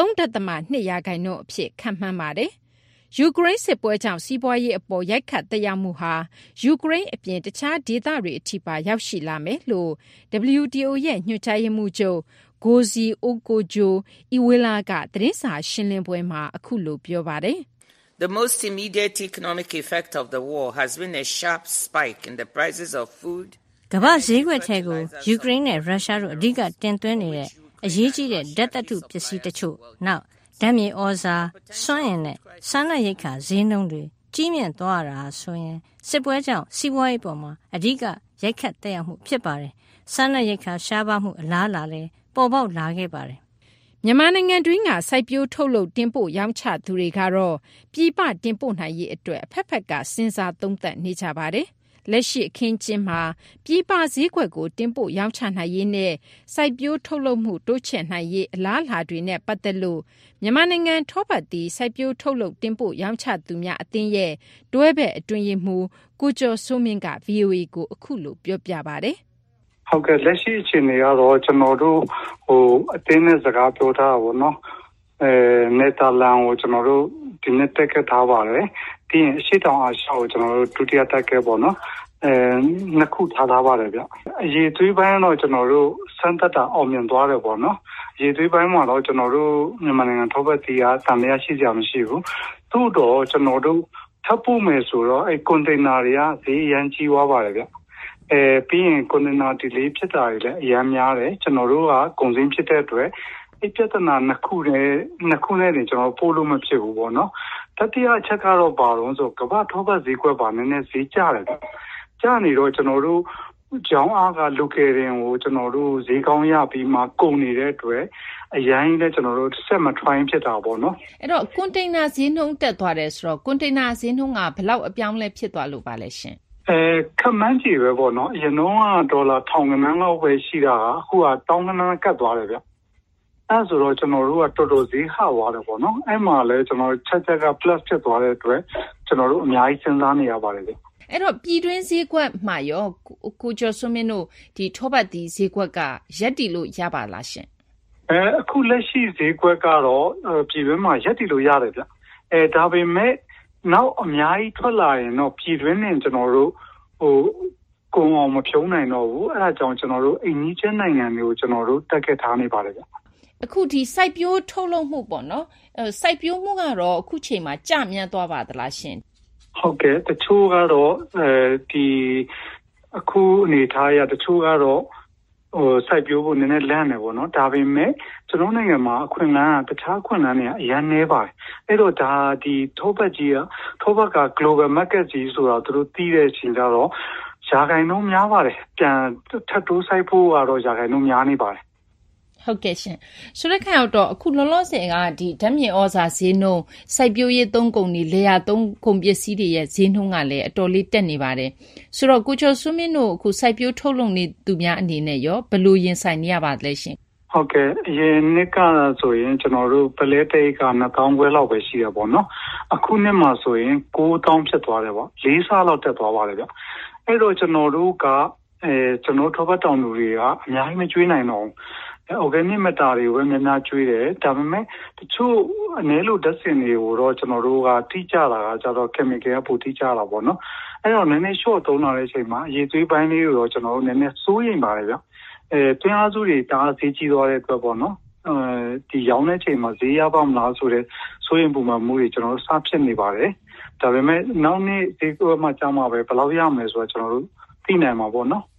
3.2% အဖြစ်ခန့်မှန်းပါတယ်။ယူကရိန်းစစ်ပွဲကြောင့်စီးပွားရေးအပေါ်ရိုက်ခတ်သက်ရောက်မှုဟာယူကရိန်းအပြင်တခြားဒေသတွေအထိပါရောက်ရှိလာမယ်လို့ WTO ရဲ့ညွှန်ကြားရေးမှူးချုပ် Ngozi Okonjo-Iweala ကသတင်းစာရှင်းလင်းပွဲမှာအခုလိုပြောပါတယ်။ The most immediate economic effect of the war has been a sharp spike in the prices of food. ကမ္ဘာဈေးကွက်ထဲကိုယူကရိန်းနဲ့ရုရှားတို့အဓိကတင်သွင်းနေတဲ့အရေးကြီးတဲ့ဓာတ်သတ္တုပစ္စည်းတချို့နောက်ဓာတ်မြေဩဇာစွမ်းအင်နဲ့စားနပ်ရိက္ခာဈေးနှုန်းတွေကြီးမြင့်သွားတာဆိုရင်စစ်ပွဲကြောင့်စီးပွားရေးပေါ်မှာအဓိကရိုက်ခတ်သက်ရောက်မှုဖြစ်ပါတယ်။စားနပ်ရိက္ခာရှားပါးမှုအလားအလာလည်းပေါ်ပေါက်လာခဲ့ပါတယ်။မြန်မာနိုင်ငံတွင်းကစိုက်ပျိုးထုတ်လုပ်တင်ပို့ရောင်းချသူတွေကတော့ပြည်ပတင်ပို့နိုင်ရေးအတွက်အဖက်ဖက်ကစဉ်းစားသုံးသပ်နေကြပါတယ်။လက်ရှိအခင်းကျင်းမှာပြည်ပဈေးကွက်ကိုတင်ပို့ရောင်းချနိုင်ရေးနဲ့စိုက်ပျိုးထုတ်လုပ်မှုတိုးချဲ့နိုင်ရေးအလားအလာတွေနဲ့ပတ်သက်လို့မြန်မာနိုင်ငံထောပတ်သီးစိုက်ပျိုးထုတ်လုပ်တင်ပို့ရောင်းချသူများအသင်းရဲ့တွဲဘက်အတွင်းရေးမှူးကိုကျော်စိုးမင်းက VOA ကိုအခုလိုပြောပြပါတယ်။ဟုတ်ကဲ့လက်ရှိအခြေအနေကတော့ကျွန်တော်တို့အသင်းနဲ့စကားပြောထားတာပေါ့နော်နယ်သာလန်ကိုကျွန်တော်တို့ဒီနေ့တက်ခဲ့ထားပါတယ်ပြီးရင်အရှိတောင်အာရှကိုကျွန်တော်တို့ဒုတိယတက်ခဲ့ပေါ့နော်နှစ်ခုထားပါတယ်ဗျအရေးသွေးပိုင်းတော့ကျွန်တော်တို့စမ်းသပ်တာအောင်မြင်သွားတယ်ပေါ့နော်အရေးသွေးပိုင်းမှာတော့ကျွန်တော်တို့မြန်မာနိုင်ငံထောပတ်တီးကတန်လျာရှိကြမရှိဘူးသို့တော့ကျွန်တော်တို့ထပ်ပို့မယ်ဆိုတော့ကွန်တိန်နာတွေကဈေးရမ်းကြီးသွားပါတယ်ဗျပြီးရင်ကွန်တိန်နာဒီလေးဖြစ်တာတွေလည်းအများများတယ်ကျွန်တော်တို့ကကုန်စည်ဖြစ်တဲ့အတွက်ပြဿနာနှစ်ခုနဲ့တင်ကျွန်တော်ပို့လို့မဖြစ်ဘူးပေါ့နော်တတိယအချက်ကတော့ဘာလို့ဆိုကမ္ဘာထောပတ်ဈေးကွက်ပါနည်းနည်းဈေးကျတယ်ကျနေတော့ကျွန်တော်တို့ကြောင်းအားကလုကေရင်ကိုကျွန်တော်တို့ဈေးကောင်းရပြီးမှကုန်နေတဲ့အတွက်အရင်လည်းကျွန်တော်တို့ဆက်မ try ဖြစ်တာပေါ့နော်အဲ့တော့ကွန်တိန်နာဈေးနှုန်းတက်သွားတယ်ဆိုတော့ကွန်တိန်နာဈေးနှုန်းကဘယ်လောက်အပြောင်းလဲဖြစ်သွားလို့ပါလဲရှင်ခမန်းကြီးပဲပေါ့နော်အရင်တော့ဒေါ်လာ1000ခန်းလောက်ပဲရှိတာအခုက1000ခန်းကတ်သွားတယ်ဗျအဲဆိုတော့ကျွန်တော်တို့ကတော်တော်ဈေးဟသွားတယ်ပေါ့နော်အဲ့မှာလည်းကျွန်တော်ချက်က plus ဖြစ်သွားတဲ့အတွက်ကျွန်တော်တို့အများကြီးစဉ်းစားနေရပါတယ်ဗျအဲ့တော့ပြည်တွင်းဈေးကွက်မှာရောကိုကျော်စွန်းမင်းတို့ဒီထောပတ်တီးဈေးကွက်ကရက်တီလို့ရပါလားရှင်အခုလက်ရှိဈေးကွက်ကတော့ပြည်တွင်းမှာရက်တီလို့ရတယ်ဗျဒါပေမဲ့နောက်အများကြီးထွက်လာရင်တော့ပြည်တွင်းနဲ့ကျွန်တော်တို့ကုံအောင်မဖြုံးနိုင်တော့ဘူးအဲဒါကြောင့်ကျွန်တော်တို့အိမ်ကြီးကျန်းနိုင်ငံတွေကိုကျွန်တော်တို့တက်ခဲ့ထားနေပါတယ်ဗျအခုဒီစိုက်ပျိုးထုတ်လုပ်မှုပေါ့နော်စိုက်ပျိုးမှုကတော့အခုချိန်မှာကျမြန်းသွားပါသလားရှင်ဟုတ်ကဲ့တချို့ကတော့ဒီအခုအနေထားရတချို့ကတော့စိုက်ပျိုးဖို့နည်းနည်းလန့်နေပေါ့နော်ဒါပေမဲ့ကျွန်တော်နိုင်ငံမှာအခွင့်အလမ်းကတခြားအခွင့်အလမ်းတွေအများနေပါတယ်အဲ့တော့ဒါဒီထောပတ်ကြီးကထောပတ်က global market ကြီးဆိုတော့သူတို့သိတဲ့အချိန်ကျတော့ရာခိုင်နှုန်းများပါတယ်ပြန်ထပ်တိုးစိုက်ဖို့ကတော့ရာခိုင်နှုန်းများနေပါတယ်ဟုတ်ကဲ့ရှင်ဆိုတဲ့ခါတော့အခုလောလောဆယ်ကဒီဓာတ်မြေဩဇာဈေးနှုန်းစိုက်ပျိုးရေးသုံးကုန်တွေလေယာသုံးကုန်ပစ္စည်းတွေရဲ့ဈေးနှုန်းကလည်းအတော်လေးတက်နေပါတယ်ဆိုတော့ကိုကျော်စွန်းမင်းတို့အခုစိုက်ပျိုးထုတ်လုပ်နေသူများအနေနဲ့ရောဘယ်လိုရင်ဆိုင်နေရပါလဲရှင်ဟုတ်ကဲ့အရင်နှစ်ကဆိုရင်ကျွန်တော်တို့ပလဲတိတ်က2000ခွဲလောက်ပဲရှိရပါတော့အခုနှစ်မှာဆိုရင်9000ဖြစ်သွားတယ်ပေါ့4ဆလောက်တက်သွားပါတယ်ဗျအဲ့တော့ကျွန်တော်တို့ကကျွန်တော်ထောပတ်တောင်သူတွေကအများကြီးမကျွေးနိုင်တော့organic matter တွေကိုပဲများများကျွေးတယ်ဒါပေမဲ့တချို့အနည်းလို့ဓာတ်စင်တွေကိုတော့ကျွန်တော်တို့ကထိကြတာကကျတော့ chemical ကပိုထိကြတာပေါ့နော်အဲ့တော့နည်းနည်း short သုံးလာတဲ့အချိန်မှာအရေးသွေးပိုင်းလေးကိုတော့ကျွန်တော်တို့နည်းနည်းစိုးရိမ်ပါတယ်ဗျတွင်းအားစုတွေတားဈေးကြီးသွားတဲ့အတွက်ပေါ့နော်ဒီရောင်းတဲ့အချိန်မှာဈေးရပါမလားဆိုတဲ့စိုးရိမ်ပုံမှန်မှုတွေကျွန်တော်တို့စဖြစ်နေပါတယ်ဒါပေမဲ့နောက်နေ့ဈေးကွက်မှာကြာမှာပဲဘယ်လောက်ရမလဲဆိုတော့ကျွန်တော်တို့သိနိုင်မှာပေါ့နော်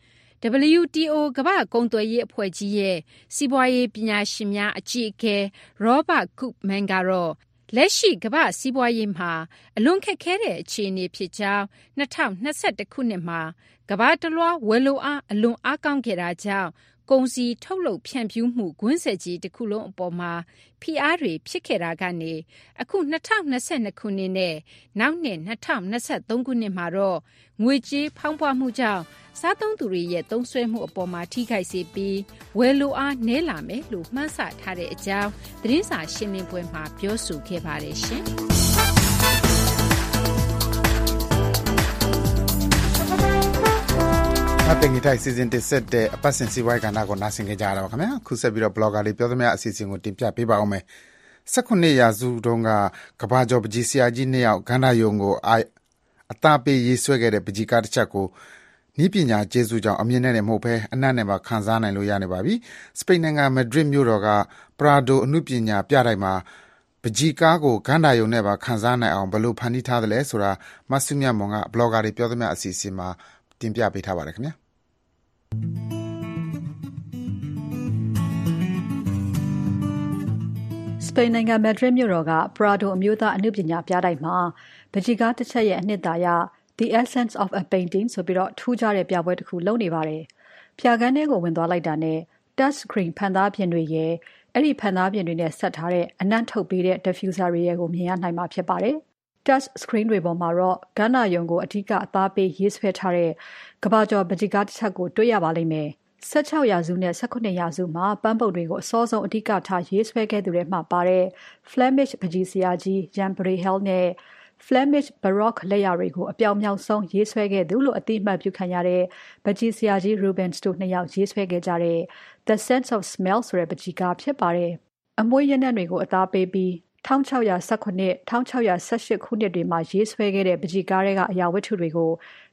WTO ကမ္ဘာ့ကုန်သွယ်ရေးအဖွဲ့ကြီးရဲ့စီးပွားရေးပညာရှင်များအကြီးအကဲ Robert Koopman ကတော့လက်ရှိကမ္ဘာ့စီးပွားရေးမှာအလွန်ခက်ခဲတဲ့အခြေအနေဖြစ်ကြောင်း2021ခုနှစ်မှာကမ္ဘာတလွှားဝယ်လိုအားအလွန်အားကောင်းခဲ့တာကြောင့်ကုန်စည်ထုတ်လုပ်ဖြန့်ဖြူးမှုကွင်းဆက်ကြီးတစ်ခုလုံးအပေါ်မှာဖိအားတွေဖြစ်ခဲ့တာကနေအခု2022ခုနှစ်နဲ့နောက်နှစ်2023ခုနှစ်မှာတော့ငွေကြေးဖောင်းပွားမှုကြောင့်စားသုံးသူတွေရဲ့သုံးစွဲမှုအပေါ်မှာထိခိုက်စေပြီးဝယ်လိုအားနည်းလာမယ်လို့မှန်းဆထားတဲ့အကြောင်းသတင်းစာရှင်းလင်းပွဲမှာပြောဆိုခဲ့ပါတယ်ရှင်။တင်ကြီးထိုက်စီစဉ်တစ်ဆက်တဲ့အပတ်စဉ်စီဝိုင်းကဏ္ဍကိုနားဆင်ကြကြရတော့ခင်ဗျာခုဆက်ပြီးတော့ blogger လေးပြောသမျှအစီအစဉ်ကိုတင်ပြပေးပါအောင်မယ်19ရာစုတုန်းကကဘာကျော်ပကြီးဆရာကြီး2ယောက်ကန္ဓာယုံကိုအသားပေးရေးဆွဲခဲ့တဲ့ပကြီးကားတစ်ချက်ကိုနီးပညာကျေးဇူးကြောင့်အမြင်နဲ့မဟုတ်ဘဲအနက်နဲ့ပါခံစားနိုင်လို့ရနေပါပြီစပိန်နိုင်ငံမက်ဒရစ်မြို့တော်ကပရာဒိုအနုပညာပြတိုက်မှာပကြီးကားကိုကန္ဓာယုံနဲ့ပါခံစားနိုင်အောင်ဘယ်လိုဖန်တီးထားသလဲဆိုတာမဆုမြတ်မွန်က blogger တွေပြောသမျှအစီအစဉ်မှာတင်ပြပေးထားပါတယ်ခင်ဗျာစပိန်နိုင်ငံမက်ဒရစ်မြို့တော်ကပရာဒိုအမျိုးသားအနုပညာပြတိုက်မှာပကြီးကားတစ်ချက်ရဲ့အနှစ်သာရ The Essence of a Painting ဆိုပြီးတော့ထူးခြားတဲ့ပြပွဲတစ်ခုလုပ်နေပါတယ်။ပြခန်းထဲကိုဝင်သွားလိုက်တာနဲ့ touch screen ဖန်သားပြင်တွေရဲ့အဲ့ဒီဖန်သားပြင်တွေနဲ့ဆက်ထားတဲ့အနံ့ထုတ်ပေးတဲ့ diffuser တွေရဲ့ကိုမြင်ရနိုင်မှာဖြစ်ပါတယ်။ touch screen တွေပေါ်မှာတော့ကန္နာယုံကိုအဓိကအသားပေးရေးဆွဲထားတဲ့ကဘာကျော်ပကြီးကားတစ်ချက်ကိုတွေ့ရပါလိမ့်မယ်။16ရာစုနဲ့18ရာစုမှာပန်းပုတ်တွေကိုအစောဆုံးအဓိကထားရေးဆွဲခဲ့သူတွေမှပါတဲ့ Flemish ပကြီးဆရာကြီး Jan Brahel နဲ့ Flemish Baroque လက်ရာတွေကိုအပြောင်မြောက်ဆုံးရေးဆွဲခဲ့သူလို့အတိအမှတ်ပြုခံရတဲ့ပကြီးဆရာကြီး Rubens တို့2ယောက်ရေးဆွဲခဲ့ကြတဲ့ The Sense of Smell ဆိုတဲ့ပကြီးကားဖြစ်ပါတယ်။အမွှေးရနံ့တွေကိုအသားပေးပြီး1619 1618ခုနှစ်တွေမှာရေးဆွဲခဲ့တဲ့ပကြီးကားတွေကအရာဝတ္ထုတွေကို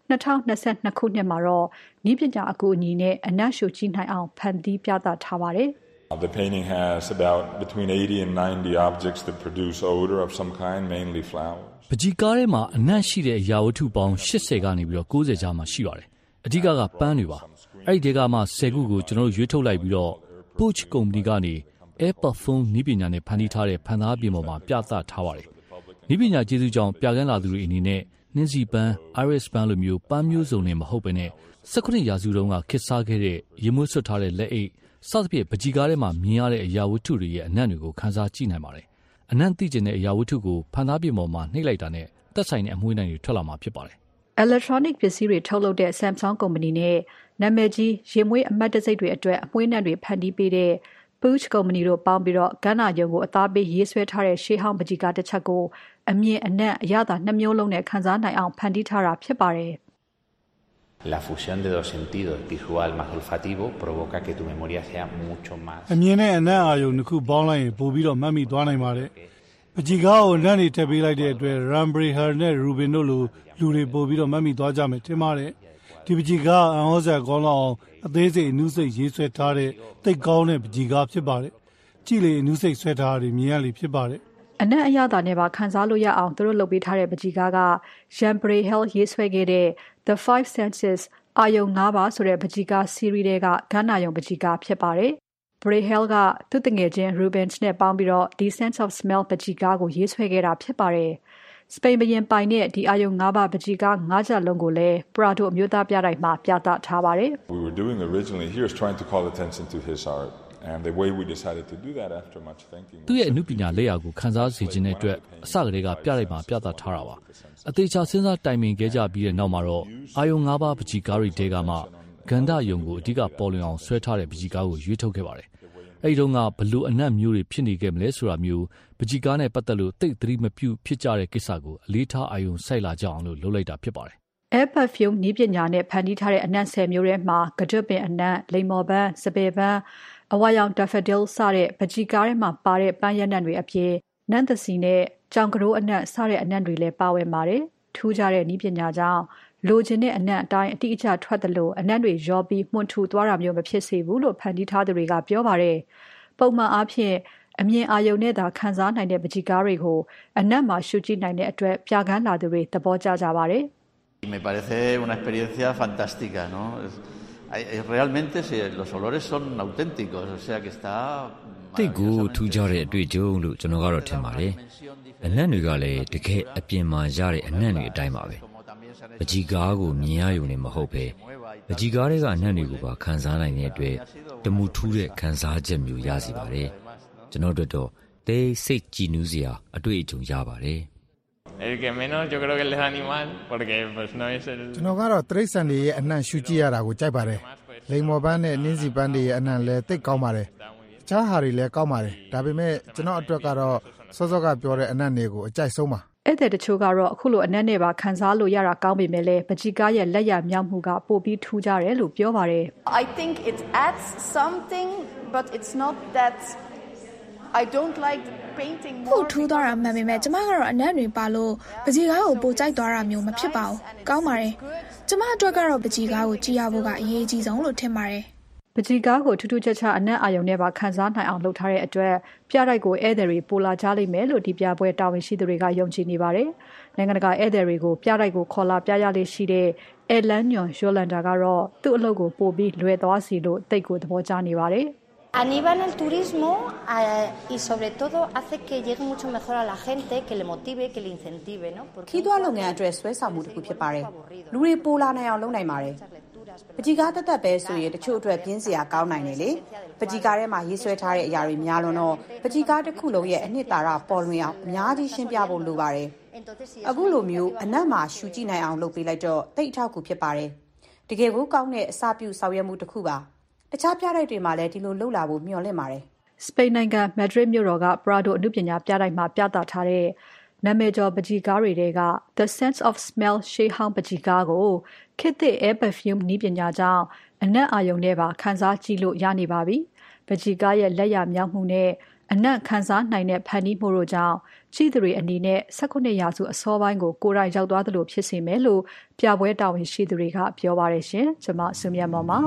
2022ခုနှစ်မှာတော့နည်းပညာအကူအညီနဲ့အနံ့ရှူကြည့်နိုင်အောင်ဖန်တီးပြသထားပါတယ်။ The painting has about between 80 and 90 objects that produce odor of some kind, mainly flowers. ပကြီးကားထဲမှာအနံ့ရှိတဲ့အရာဝတ္ထုပေါင်း80ကနေပြီးတော့90ကြားမှာရှိပါတယ်။အဓိကပန်းတွေပါ။အဲ့ဒီတဲကမှ10ခုကိုကျွန်တော်တို့ရွေးထုတ်လိုက်ပြီးတော့ Puig ကုမ္ပဏီကနေ Air Parfum နည်းပညာနဲ့ဖန်တီးထားတဲ့ဖန်သားပြင်ပေါ်မှာပြသထားပါတယ်။နည်းပညာကျေးဇူးကြောင့်ပြကန်းလာသူတွေအနေနဲ့နှင်းစီပန်း Iris ပန်းလိုမျိုးပန်းမျိုးစုံနဲ့မဟုတ်ဘဲနဲ့19ရာစုတုန်းကခေတ်စားခဲ့တဲ့ရေမွေးဆွတ်ထားတဲ့လက်အိတ်စသဖြင့်ပကြီးကားထဲမှာမြင်ရတဲ့အရာဝတ္ထုတွေရဲ့အနံ့တွေကိုခန်းစားကြည့်နိုင်ပါတယ်။အနံ့သိကျင်တဲ့အရာဝတ္ထုကိုဖန်သားပြင်ပေါ်မှာနှိပ်လိုက်တာနဲ့သက်ဆိုင်တဲ့အမွှေးနိုင်တွေထွက်လာမှာဖြစ်ပါတယ်။ Electronic ပစ္စည်းတွေထုတ်လုပ်တဲ့ Samsung ကုမ္ပဏီနဲ့နာမည်ကြီးရေမွေးအမတ်တစိတ်တွေအတွက်အမွှေးနဲ့တွေဖန်တီးပေးတဲ့ Puig ကုမ္ပဏီတို့ပေါင်းပြီးတော့ကန္နာယုံကိုအသားပေးရေးဆွဲထားတဲ့ရှေးဟောင်းပကြီးကားတစ်ချက်ကိုအမြင်အနံ့အရသာ2မျိုးလုံးနဲ့ခန်းစားနိုင်အောင်ဖန်တီးထားတာဖြစ်ပါတယ်။ La fusión de dos sentidos, visual más olfativo, provoca que tu memoria sea mucho más. အမြင်နဲ့အနံ့အာရုံတစ်ခုပေါင်းလိုက်ရင်ပိုပြီးတော့မှတ်မိသွားနိုင်ပါတယ်။ပကြီးကားကိုနံ့တွေထည့်ပေးလိုက်တဲ့အတွက် Rambrehel နဲ့ Rubin တို့လိုလူတွေပိုပြီးတော့မှတ်မိသွားကြမယ်ထင်ပါတယ်။ဒီပကြီးကားအံဟောစရာကောင်းလောက်အောင်အသေးစိတ်အနုစိတ်ရေးဆွဲထားတဲ့သိတ်ကောင်းတဲ့ပကြီးကားဖြစ်ပါတယ်။ကြည့်လေအနုစိတ်ဆွဲထားတာမြင်ရလေဖြစ်ပါတယ်။အနံ့အရသာနဲ့ပါခန်းစားလို့ရအောင်သူတို့လုပ်ပေးထားတဲ့ပကြီးကားက Jan Brahel ရေးဆွဲခဲ့တဲ့ The Five Senses အာယုံ9ပါးဆိုတဲ့ပကြီးကား series တွေကကန္နာယုံပကြီးကားဖြစ်ပါတယ်။ Brahel ကသူ့တငယ်ချင်း Rubens နဲ့ပေါင်းပြီးတော့ The Sense of Smell ပကြီးကားကိုရေးဆွဲခဲ့တာဖြစ်ပါတယ်။စပိန်ဘုရင်ပိုင်တဲ့ဒီအာယုံ9ပါးပကြီးကား9ချက်လုံးကိုလည်း Prado အမျိုးသားပြတိုက်မှာပြသထားပါတယ်။ We were doing originally here is trying to call attention to his art.And the way we decided to do that after much thinking သူ့ရဲ့အမှုပညာလက်ရာကိုခန်းစားစေခြင်းတဲ့အတွက်အစကတည်းကပြလိုက်မှာပြသထားတာပါအသေးချာစဉ်းစားတိုင်ပင်ခဲ့ကြပြီးတဲ့နောက်မှာတော့အာယုံ၅ပါးပကြီးကားတွေတဲကမှဂန္ဓယုံကိုအဓိကပေါ်လွင်အောင်ဆွဲထားတဲ့ပကြီးကားကိုရွေးထုတ်ခဲ့ပါတယ်အဲဒီတုန်းကဘလို့အနက်မျိုးတွေဖြစ်နေခဲ့မလဲဆိုတာမျိုးပကြီးကားနဲ့ပတ်သက်လို့တိတ်သတိမပြုဖြစ်ကြတဲ့ကိစ္စကိုအလေးထားအာယုံစိုက်လာကြအောင်လို့လုပ်လိုက်တာဖြစ်ပါတယ် Air perfume နည်းပညာနဲ့ဖန်တီးထားတဲ့အနံ့10မျိုးထဲမှာကကြွပင်အနံ့လိမ္မော်ပန်းစပယ်ပန်းအဝါရောင် daffodil စတဲ့ပကြီးကားထဲမှာပါတဲ့ပန်းရနံ့တွေအပြင်နံ့သစီနဲ့ကြောင်ကရိုးအနံ့စတဲ့အနံ့တွေလည်းပါဝင်ပါတယ်ထူးခြားတဲ့နည်းပညာကြောင့်လိုချင်တဲ့အနံ့အတိုင်းအတိအကျထွက်သလိုအနံ့တွေရောပြီးမှုန်ထူသွားတာမျိုးမဖြစ်စေဘူးလို့ဖန်တီးထားသူတွေကပြောပါတယ်ပုံမှန်အားဖြင့်အမြင်အာရုံနဲ့သာခံစားနိုင်တဲ့ပကြီးကားတွေကိုအနံ့မှာရှုကြည့်နိုင်တဲ့အတွက်ပြကန်းလာသူတွေသဘောကျကြပါတယ် Me parece una experiencia fantástica, ¿no? Realmente los olores son auténticos, o sea que está တိတ်ကိုထူးခြားတဲ့အတွေ့အကြုံလို့ကျွန်တော်ကတော့ထင်ပါတယ်။အနံ့တွေကလည်းတကယ်အပြင်မှာရတဲ့အနံ့တွေအတိုင်းပါပဲ။ပကြီးကားကိုမြင်ရရုံနဲ့မဟုတ်ပဲပကြီးကားတွေကအနံ့တွေကိုပါခံစားနိုင်တဲ့အတွက်တမူထူးတဲ့ခံစားချက်မျိုးရစေပါတယ်ကျွန်တော်တို့တော့သိစိတ်ကြည်နူးစရာအတွေ့အကြုံရပါတယ် El que menos yo creo que el animal porque pues no es el ကျွန်တော်ကတော့တိရစ္ဆာန်တွေရဲ့အနှံ့ရှူကြည့်ရတာကိုကြိုက်ပါတယ်လိမ္မော်ပန်းနဲ့နင်းစီပန်းတွေရဲ့အနှံ့လည်းသိကောင်းပါတယ်တခြားဟာတွေလည်းကောင်းပါတယ်ဒါပေမဲ့ကျွန်တော်အတွက်ကတော့စောစောကပြောတဲ့အနှံ့တွေကိုအကြိုက်ဆုံးပါအဲ့တဲ့တချို့ကတော့အခုလိုအနက်နဲ့ပါခံစားလို့ရတာကောင်းပေမဲ့လည်းပကြီးကားရဲ့လက်ရမြောက်မှုကပိုပြီးထူးခြားတယ်လို့ပြောပါတယ် I think it adds something but it's not that I don't like painting more ပို့ထူးသွားတာမှန်ပေမဲ့ကျမကတော့အနက်တွေပါလို့ပကြီးကားကိုပိုကြိုက်သွားတာမျိုးမဖြစ်ပါဘူးကောင်းပါတယ်ကျမအတွက်ကတော့ပကြီးကားကိုကြည့်ရဖို့ကအရေးကြီးဆုံးလို့ထင်ပါတယ်ပကြီးကားကိုထူးထူးခြားခြားအနက်အာရုံနဲ့ပါခံစားနိုင်အောင်လုပ်ထားတဲ့အတွက်ပြတိုက်ကိုဧည့်သည်တွေပိုလာကြလိမ့်မယ်လို့ဒီပြပွဲတာဝန်ရှိသူတွေကယုံကြည်နေပါတယ်။နိုင်ငံတကာဧည့်သည်တွေကိုပြတိုက်ကိုခေါ်လာပြရလေးရှိတဲ့ Ellen Yolanda ကတော့သူ့အလုပ်ကိုပိုပြီးလွယ်သွားစီလို့တိတ်ကိုသဘောကျနေပါတယ် A nivel del turismo y sobre todo hace que llegue mucho mejor a la gente, que le motive, que le incentive, ¿no? ခီးသွွားလုပ်ငန်းအတွက်ဆွဲဆောင်မှုတစ်ခုဖြစ်ပါတယ်။လူတွေပိုလာနိုင်အောင်လုပ်နိုင်ပါတယ်။ပကြီးကားတက်ပဲဆိုရင်တချို့အတွက်ပြင်းစရာကောင်းနိုင်တယ်လေ။ပကြီးကားထဲမှာရေးဆွဲထားတဲ့အရာတွေများလွန်းတော့ပကြီးကားတစ်ခုလုံးရဲ့အနှစ်သာရပေါ်လွင်အောင်အများကြီးရှင်းပြဖို့လိုပါတယ်။အခုလိုမျိုးအနက်မှာရှူကြည့်နိုင်အောင်လုပ်ပေးလိုက်တော့တိတ်အထောက်အကူဖြစ်ပါတယ်။တကယ်ကိုကောင်းတဲ့အစပြုဆောင်ရွက်မှုတစ်ခုပါ။တခြားပြတိုက်တွေမှာလည်းဒီလိုလှုပ်လာဖို့မျှော်လင့်ပါတယ်။စပိန်နိုင်ငံမက်ဒရစ်မြို့တော်က Prado အနုပညာပြတိုက်မှာပြသထားတဲ့နာမည်ကျော်ပကြီးကားတွေက The Sense of Smell ရှေးဟောင်းပကြီးကားကိုခေတ်သစ် Air Perfume နည်းပညာကြောင့်အနက်အာရုံနဲ့ပါခံစားကြည့်လို့ရနေပါပြီ။ပကြီးကားရဲ့လက်ရမြောက်မှုနဲ့အနက်ခံစားနိုင်တဲ့ဖန်တီးမှုတို့ကြောင့်ကြည့်သူတွေအနေနဲ့19ရာစုအစောပိုင်းကိုကိုယ်တိုင်ရောက်သွားသလိုဖြစ်စေမယ်လို့ပြပွဲတာဝန်ရှိသူတွေကပြောပါတယ်ရှင်။ကျွန်မစုမြတ်မော်ပါ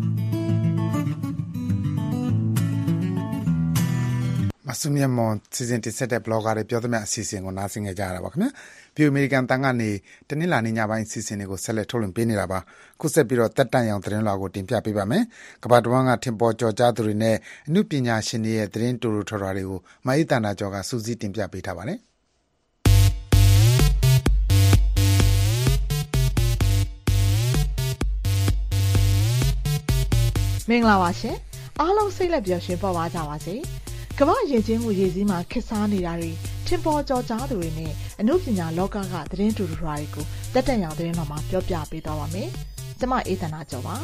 မဆုမြတ်မွန်စီစဉ်တင်ဆက်တဲ့ blogger တွေပြောသမျှအစီအစဉ်ကိုနားဆင်ကြရတာပါခင်ဗျာ။ View American တန်ကနေတနင်္လာနေ့ညပိုင်းအစီအစဉ်တွေကိုဆက်လက်ထုတ်လွှင့်ပေးနေတာပါ။ခုဆက်ပြီးတော့တက်တန့်ရောင်သတင်းလွှာကိုတင်ပြပေးပါမယ်။ကမ္ဘာတဝန်းကထင်ပေါ်ကျော်ကြားသူတွေနဲ့အမှုပညာရှင်တွေရဲ့သတင်းတူတူထော်တာတွေကိုမအိတနာကျော်ကစူးစီးတင်ပြပေးထားပါတယ်။မင်္ဂလာပါရှင်။အားလုံးစိတ်လက်ပျော်ရွှင်ပေါ်ပါကြပါစေ။ကမ္ဘာယဉ်ကျေးမှုရည်စည်းမှာခက်စားနေတာတွေထင်ပေါ်ကျော်ကြားသူတွေနဲ့အမှုပညာလောကကသတင်းတူတူထွားတွေကိုတက်တန့်ရောင်သတင်းတော်မှာပြောပြပေးသွားပါမယ်။ကျွန်မအေးသနာကျော်ပါ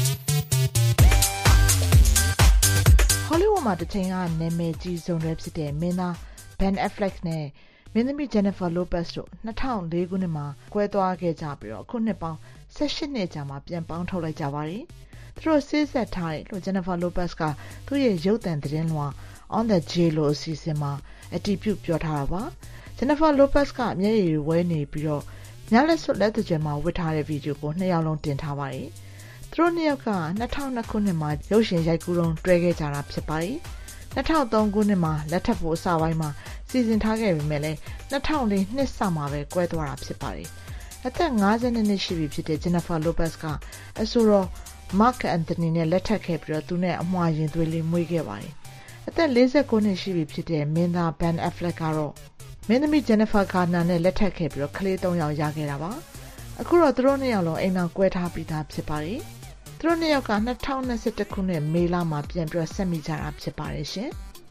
။ Hollywood မှာတစ်ချိန်ကနာမည်ကြီးဆုံးတွေဖြစ်တဲ့မင်းသား Ben Affleck နဲ့မင်းသမီး Jennifer Lopez တို့2004ခုနှစ်မှာကွဲသွားခဲ့ကြပြီးတော့အခုနှစ်ပေါင်း18နှစ်ကြာမှပြန်ပေါင်းထုတ်လိုက်ကြပါတယ်။သူတို့ဆေးဆက်ထားတယ်လို့ Jennifer Lopez ကသူ့ရဲ့ရုပ်သံသတင်းလွှာOn the J-Lo အစီအစဉ်မှာအတည်ပြုပြောထားတာပါ။ Jennifer Lopez ကမျက်ရည်ဝဲနေပြီးတော့ညလက်စွပ်လက်သကြွယ်မှာဝတ်ထားတဲ့ဗီဒီယိုကိုနှစ်ယောက်လုံးတင်ထားပါတယ်။သူတို့နှစ်ယောက်က2002ခုနှစ်မှာရုပ်ရှင်ရိုက်ကူးတုန်းတွဲခဲ့ကြတာဖြစ်ပါတယ်။2003ခုနှစ်မှာလက်ထပ်ဖို့အစပိုင်းမှာစီစဉ်ထားခဲ့ပေမဲ့လည်း2004နှစ်စမှာပဲကွဲသွားတာဖြစ်ပါတယ်။အသက်52နှစ်ရှိပြီဖြစ်တဲ့ Jennifer Lopez ကအဆိုတော် Mark Anthony နဲ့လက်ထပ်ခဲ့ပြီးတော့သူနဲ့အမွှာရင်သွေးလေးမွေးခဲ့ပါတယ်။အသက်49နှစ်ရှိပြီဖြစ်တဲ့မင်းသား Ben Affleck ကတော့မင်းသမီး Jennifer Garner နဲ့လက်ထပ်ခဲ့ပြီးတော့ကလေး3ယောက်ရခဲ့တာပါအခုတော့သူတို့2ယောက်လုံးအိမ်အောင်ကွဲထားပြီးသားဖြစ်ပါတယ်သူတို့2ယောက်က2021ခုနှစ်မေလမှာပြန်ပြီးဆက်မိကြတာဖြစ်ပါတယ်ရှင်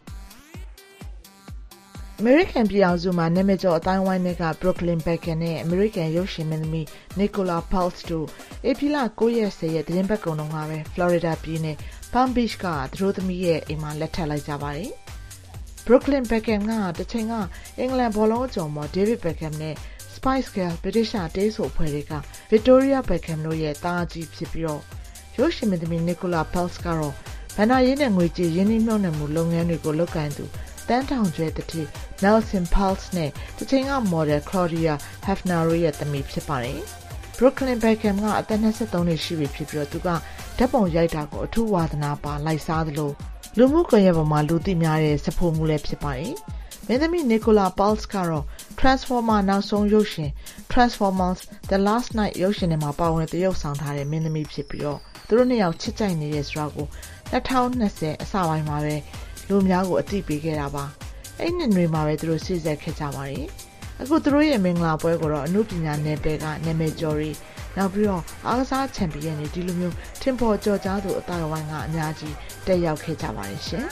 American ပြည်အောင်စုမှာနာမည်ကျော်အတိုင်းဝိုင်းတွေက Brooklyn Beckham နဲ့ American ရုပ်ရှင်မင်းသမီး Nicola Peltz တို့ဧပြီလ9ရက်10ရက်သတင်းပတ်ကုန်တုန်းကပဲ Florida ပြည်နယ် Palm Beach ကသူတို့သမီးရဲ့အိမ်မှာလက်ထပ်လိုက်ကြပါတယ်။ Brooklyn Beckham ကတစ်ချိန်ကအင်္ဂလန်ဘောလုံးအကျော်မော် David Beckham နဲ့ Spice Girl ဗြိတိရှတေးဆိုအဖွဲ့တွေက Victoria Beckham တို့ရဲ့သားကြီးဖြစ်ပြီးတော့ရုပ်ရှင်မင်းသမီး Nicola Peltz ကတော့ဘဏ္ဍာရေးနဲ့ငွေကြေးရင်းနှီးမြှုပ်နှံမှုလုပ်ငန်းတွေကိုလုပ်ကိုင်သူတန်းထောင်ကျွဲတတိ Nelson Peltz နဲ့တစ်ချိန်ကမော်ဒယ် Claudia Hefner တို့ရဲ့သမီးဖြစ်ပါတယ်။ Brooklyn Beckham ကအသက်23နှစ်ရှိပြီဖြစ်ပြီးတော့သူကဓာတ်ပုံရိုက်တာကိုအထူးဝါသနာပါလိုက်စားသလိုလူမှုကွန်ရက်ပေါ်မှာလူသိများတဲ့စဖိုမှုလည်းဖြစ်ပါတယ်။မင်းသမီး Nicola Peltz ကတော့ Transformer နောက်ဆုံးရုပ်ရှင် Transformers The Last Night ရုပ်ရှင်ထဲမှာပါဝင်သရုပ်ဆောင်ထားတဲ့မင်းသမီးဖြစ်ပြီးတော့သူတို့နှစ်ယောက်ချစ်ကြိုက်နေတဲ့ဆိုတာကို2020အစပိုင်းမှာပဲလူများကိုအသိပေးခဲ့တာပါ။အဲ့နှစ်တွေမှာပဲသူတို့စီးစက်ခဲ့ကြပါတယ်။အခုသူတို့ရဲ့မင်္ဂလာပွဲကိုတော့အနုပညာနယ်ပယ်ကနာမည်ကျော်တွေနောက်ပြီးတော့အားကစားချန်ပီယံတွေဒီလိုမျိုးထင်ပေါ်ကျော်ကြားသူအသားဝိုင်းကအများကြီးတက်ရောက်ခဲ့ကြပါတယ်ရှင်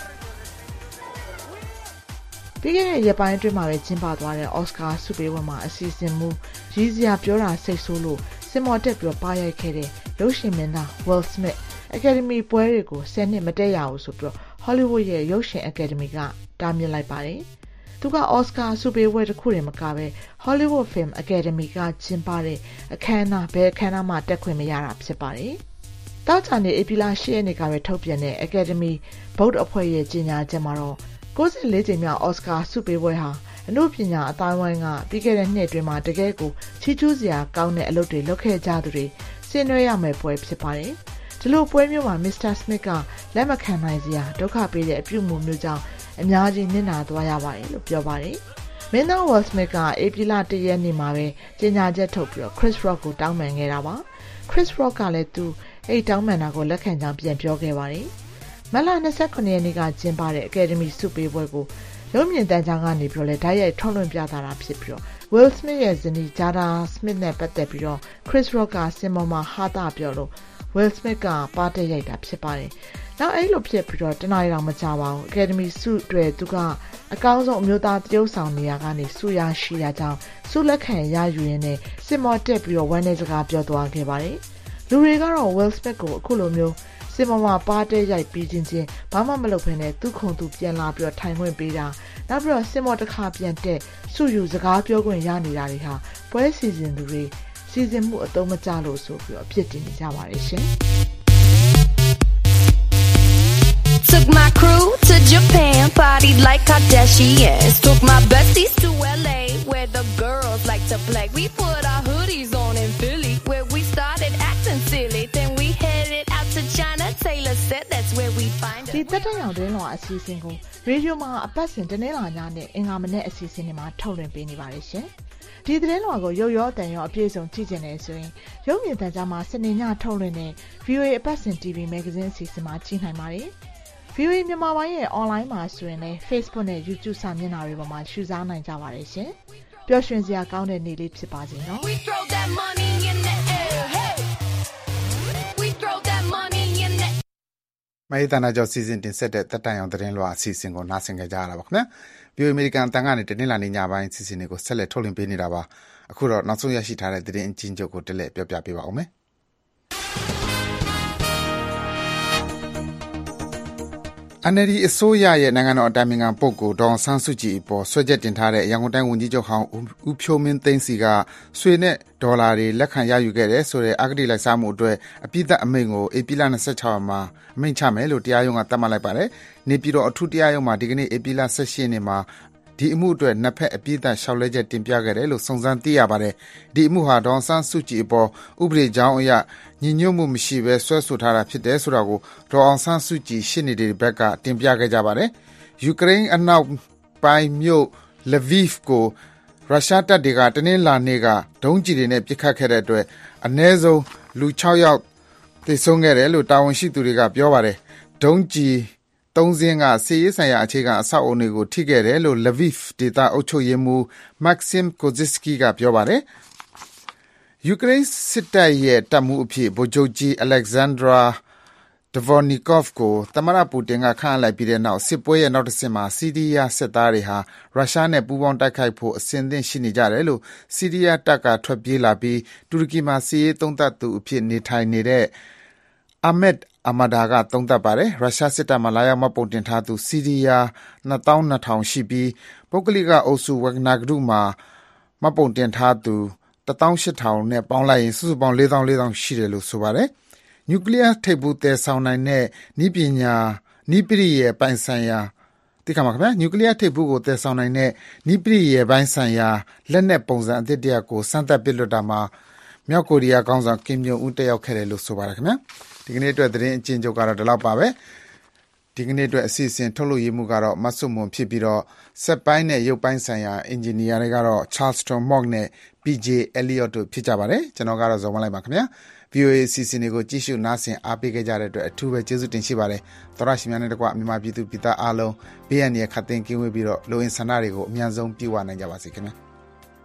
ပြီးခဲ့တဲ့ရက်ပိုင်းအတွင်းမှာပဲကျင်းပသွားတဲ့ Oscar ဆုပေးပွဲမှာအစီအစဉ်မူရည်စရာပြောတာစိတ်ဆိုးလို့စင်မော်တက်ပြီးပါရိုက်ခဲ့တဲ့ရုပ်ရှင်မင်းသား Will Smith Academy ပွဲတွေကို10နှစ်မတက်ရဘူးဆိုပြီး Hollywood ရဲ့ရုပ်ရှင် Academy ကတားမြစ်လိုက်ပါတယ်။သူက Oscar ဆုပေးပွဲတစ်ခုတည်းမကဘဲ Hollywood Film Academy ကကျင်းပတဲ့အခမ်းအနားဘယ်အခမ်းအနားမှတက်ခွင့်မရတာဖြစ်ပါတယ်။တောက်ချာနေဧပြီလ10ရက်နေ့ကပဲထုတ်ပြန်တဲ့ Academy ဘုတ်အဖွဲ့ရဲ့ကြေညာချက်မှာတော့94ကြိမ်မြောက် Oscar ဆုပေးပွဲဟာအမှုပညာအတိုင်းဝိုင်းကပြီးခဲ့တဲ့နှစ်အတွင်းမှာတကယ်ကိုချီးကျူးစရာကောင်းတဲ့အလုပ်တွေလုပ်ခဲ့ကြသူတွေဆင်နွှဲရမယ့်ပွဲဖြစ်ပါတယ်။ဒီလိုပွဲမျိုးမှာ Mr. Smith ကလက်မခံနိုင်စရာဒုက္ခပေးတဲ့အပြုအမူမျိုးကြောင့်အများကြီးနစ်နာသွားရပါတယ်လို့ပြောပါတယ်။မင်းသား Will Smith ကဧပြီလ1ရက်နေ့မှာပဲကြေညာချက်ထုတ်ပြီး Chris Rock ကိုတောင်းပန်ခဲ့တာပါ။ Chris Rock ကလည်းသူအဲ့တောင်းပန်တာကိုလက်ခံကြောင်းပြန်ပြောခဲ့ပါတယ်။မတ်လ29ရက်နေ့ကကျင်းပတဲ့ Academy ဆုပေးပွဲကိုရုပ်မြင်သံကြားကနေပြီးတော့လဲဓာတ်ရိုက်ထုတ်လွှင့်ပြသတာဖြစ်ပြီးတော့ Will Smith ရဲ့ဇနီး Jada Smith နဲ့ပတ်သက်ပြီးတော့ Chris Rock ကစင်ပေါ်မှာဟာတာပြောလို့ Will Smith ကပါတက်ရိုက်တာဖြစ်ပါတယ်။နောက်အဲ့လိုဖြစ်ပြီးတော့တနားရီတော့မကြပါဘူး Academy ဆုတွေသူကအကောင်းဆုံးအမျိုးသားတရုပ်ဆောင်နေရာကနေဆုရရှိတာကြောင့်ဆုလက်ခံရယူရင်းနဲ့စင်မော်တက်ပြီးတော့ဝမ်းနဲ့စကားပြောသွားခဲ့ပါတယ်။လူတွေကတော့ Will Smith ကိုအခုလိုမျိုးစင်မမပါတဲ့ရိုက်ပြီးချင်းဘာမှမလုပ်ဘဲနဲ့သူခုံသူပြန်လာပြီးတော့ထိုင်ခွင့်ပေးတာနောက်ပြီးတော့စင်မောတစ်ခါပြန်တက်စုယူစကားပြောခွင့်ရနေတာတွေဟာပွဲစီစဉ်သူတွေစီစဉ်မှုအသုံးမကျလို့ဆိုပြီးတော့အပြစ်တင်နေကြပါတယ်ရှင် Took my crew to Japan, partied like Kardashians. Took my besties to LA, where the girls like to play. We put our hoodies on in Philly, where we started acting silly. Then we headed out to China. Taylor said that's where we find her. ဒီတက်တဲ့အောင်တွင်းလောအစီအစဉ်ကိုရေဒီယိုမှာအပတ်စဉ်တနင်္လာညနဲ့အင်္ဂါမနေ့အစီအစဉ်တွေမှာထုတ်လွှင့်ပေးနေပါတယ်ရှင်။ဒီသတင်းလွှာကိုရုပ်ရောအတန်ရောအပြည့်စုံကြည့်ကျင်နေဆိုရင်ရုပ်မြင်သံကြားမှာစနေညထုတ်လွှင့်တဲ့ VOA အပတ်စဉ် TV Magazine အစီအစဉ်မှာကြည့်နိုင်ပါတယ်။ VOA မြန်မာပိုင်းရဲ့ online မှာဆိုရင်လည်း Facebook နဲ့ YouTube စာမျက်နှာတွေပေါ်မှာရှုစားနိုင်ကြပါတယ်ရှင်။ပျော်ရွှင်စရာကောင်းတဲ့နေ့လေးဖြစ်ပါစေနော်။ We throw that money in the air, hey. We throw that money in the မဟိတနာကျော်စီစဉ်တင်ဆက်တဲ့တက်တိုင်အောင်သတင်းလွှာအစီအစဉ်ကိုနားဆင်ကြကြရတာပါခင်ဗျာ။ VOA အမေရိကန်အတန်းကနေတနင်္လာနေ့ညပိုင်းစီစဉ်တွေကိုဆက်လက်ထုတ်လွှင့်ပေးနေတာပါ။အခုတော့နောက်ဆုံးရရှိထားတဲ့သတင်းအချင်းချုပ်ကိုတက်လက်ပြောပြပေးပါဦးမယ်။ NLD အစိုးရရဲ့နိုင်ငံတော်အတိုင်ပင်ခံပုဂ္ဂိုလ်ဒေါ်ဆန်းစုကြည်အပေါ်ဆွဲချက်တင်ထားတဲ့ရန်ကုန်တိုင်းဝန်ကြီးချုပ်ဟောင်းဦးဖြိုးမင်းသိန်းစီကဆွေနဲ့ဒေါ်လာတွေလက်ခံရယူခဲ့တယ်ဆိုတဲ့ အဂတိလိုက်စားမှုအတွက်အပြစ်ဒဏ်အမိန့်ကိုဧပြီလ26ရက်မှာအမိန့်ချမယ်လို့တရားရုံးကသတ်မှတ်လိုက်ပါတယ်။နေပြည်တော်အထူးတရားရုံးမှာဒီကနေ့ဧပြီလ18ရက်နေ့မှာဒီအမှုအတွက်နှစ်ဖက်အပြစ်ဒဏ်လျှောက်လဲချက်တင်ပြခဲ့တယ်လို့စုံစမ်းသိရပါတယ်။ဒီအမှုဟာဒေါ်ဆန်းစုကြည်အပေါ်ဥပဒေကြောင်းအရညီညွတ်မှုမရှိဘဲဆွဲဆိုထားတာဖြစ်တယ်ဆိုတာကိုဒေါ်အောင်ဆန်းစုကြည်ရှင်းနေတဲ့ဘက်ကတင်ပြခဲ့ကြပါတယ်။ယူကရိန်းအနောက်ပိုင်းမြို့ Lviv ကိုရုရှားတပ်တွေကတနင်္လာနေ့ကဒုံးကျည်တွေနဲ့ပစ်ခတ်ခဲ့တဲ့အတွက်အနည်းဆုံးလူ6ယောက်သေဆုံးခဲ့တယ်လို့တာဝန်ရှိသူတွေကပြောပါတယ်။ဒုံးကျည်3စင်းကစစ်ရေးဆိုင်ရာအခြေခံအဆောက်အအုံတွေကိုထိခဲ့တယ်လို့ Lviv ဒေသအုပ်ချုပ်ရေးမှူး Maxim Kozytsky ကပြောပါတယ်။ယူကရိန်းစစ်တပ်ရဲ့တပ်မှူးအဖြစ်ဗိုလ်ချုပ်ကြီး Alexander Dvornikov ကိုသမ္မတပူတင်ကခန့်အပ်လိုက်ပြီးတဲ့နောက်စစ်ပွဲရဲ့နောက်တစ်ဆင့်မှာစီးရီးယားစစ်သားတွေဟာရုရှားနဲ့ပူးပေါင်းတိုက်ခိုက်ဖို့အဆင်သင့်ရှိနေကြတယ်လို့စီးရီးယားတပ်ကထွက်ပြေးလာပြီးတူရကီမှာစီးရေးသုံးသပ်သူအဖြစ်နေထိုင်နေတဲ့ Ahmed Amada ကသုံးသပ်ပါတယ်။ရုရှားစစ်တပ်မှာလာရောက်မှပုံတင်ထားသူစီးရီးယား22,000ရှိပြီးပုဂ္ဂလိကအုပ်စု Wagner Group မှာမှပုံတင်ထားသူ18,000နဲ့ပေါင်းလိုက်ရင်စုစုပေါင်း 4,400 ရှိတယ်လို့ဆိုပါတယ်။နျူကလ িয়ার ထိပ်ဖူးသယ်ဆောင်နိုင်တဲ့နည်းပရိယာယ်ပိုင်းဆိုင်ရာနျူကလ িয়ার ထိပ်ဖူးကိုသယ်ဆောင်နိုင်တဲ့နည်းပရိယာယ်ပိုင်းဆိုင်ရာလက်နက်ပုံစံအသစ်တရပ်ကိုစမ်းသပ်ပစ်လွှတ်တာမှာမြောက်ကိုရီးယားခေါင်းဆောင်ကင်ဂျုံဦးတက်ရောက်ခဲ့တယ်လို့ဆိုပါတယ်ခင်ဗျာ။ဒီကနေ့အတွက်သတင်းအကျဉ်းချုပ်ကတော့ဒီလောက်ပါပဲ။ဒီကနေ့အတွက်အစီအစဉ်ထုတ်လုပ်ရေးမှုကတော့မဆုမွန်ဖြစ်ပြီးတော့စက်ပိုင်းနဲ့ရုပ်ပိုင်းဆိုင်ရာအင်ဂျင်နီယာတွေကတော့ Charleston Mock နဲ့ PJ Elliot တို့ဖြစ်ကြပါတယ်။ကျွန်တော်ကတော့ဇော်မလိုက်ပါခင်ဗျာ။ VOA အစီအစဉ်တွေကိုကြည့်ရှုနားဆင်အားပေးခဲ့ကြတဲ့အတွက်အထူးပဲကျေးဇူးတင်ရှိပါတယ်။သောရရှိများနဲ့တကွမြန်မာပြည်သူပြည်သားအားလုံးဘေးရန်ရခတ်သိမ်းကင်းဝေးပြီးတော့လိုအင်ဆန္ဒတွေကိုအမြန်ဆုံးပြည့်ဝနိုင်ကြပါစေခင်ဗျာ။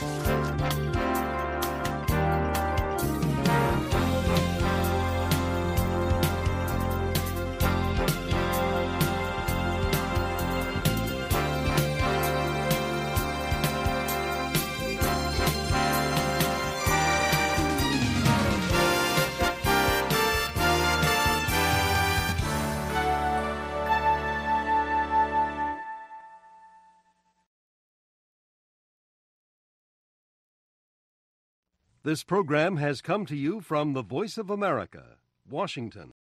This program has come to you from the Voice of America, Washington.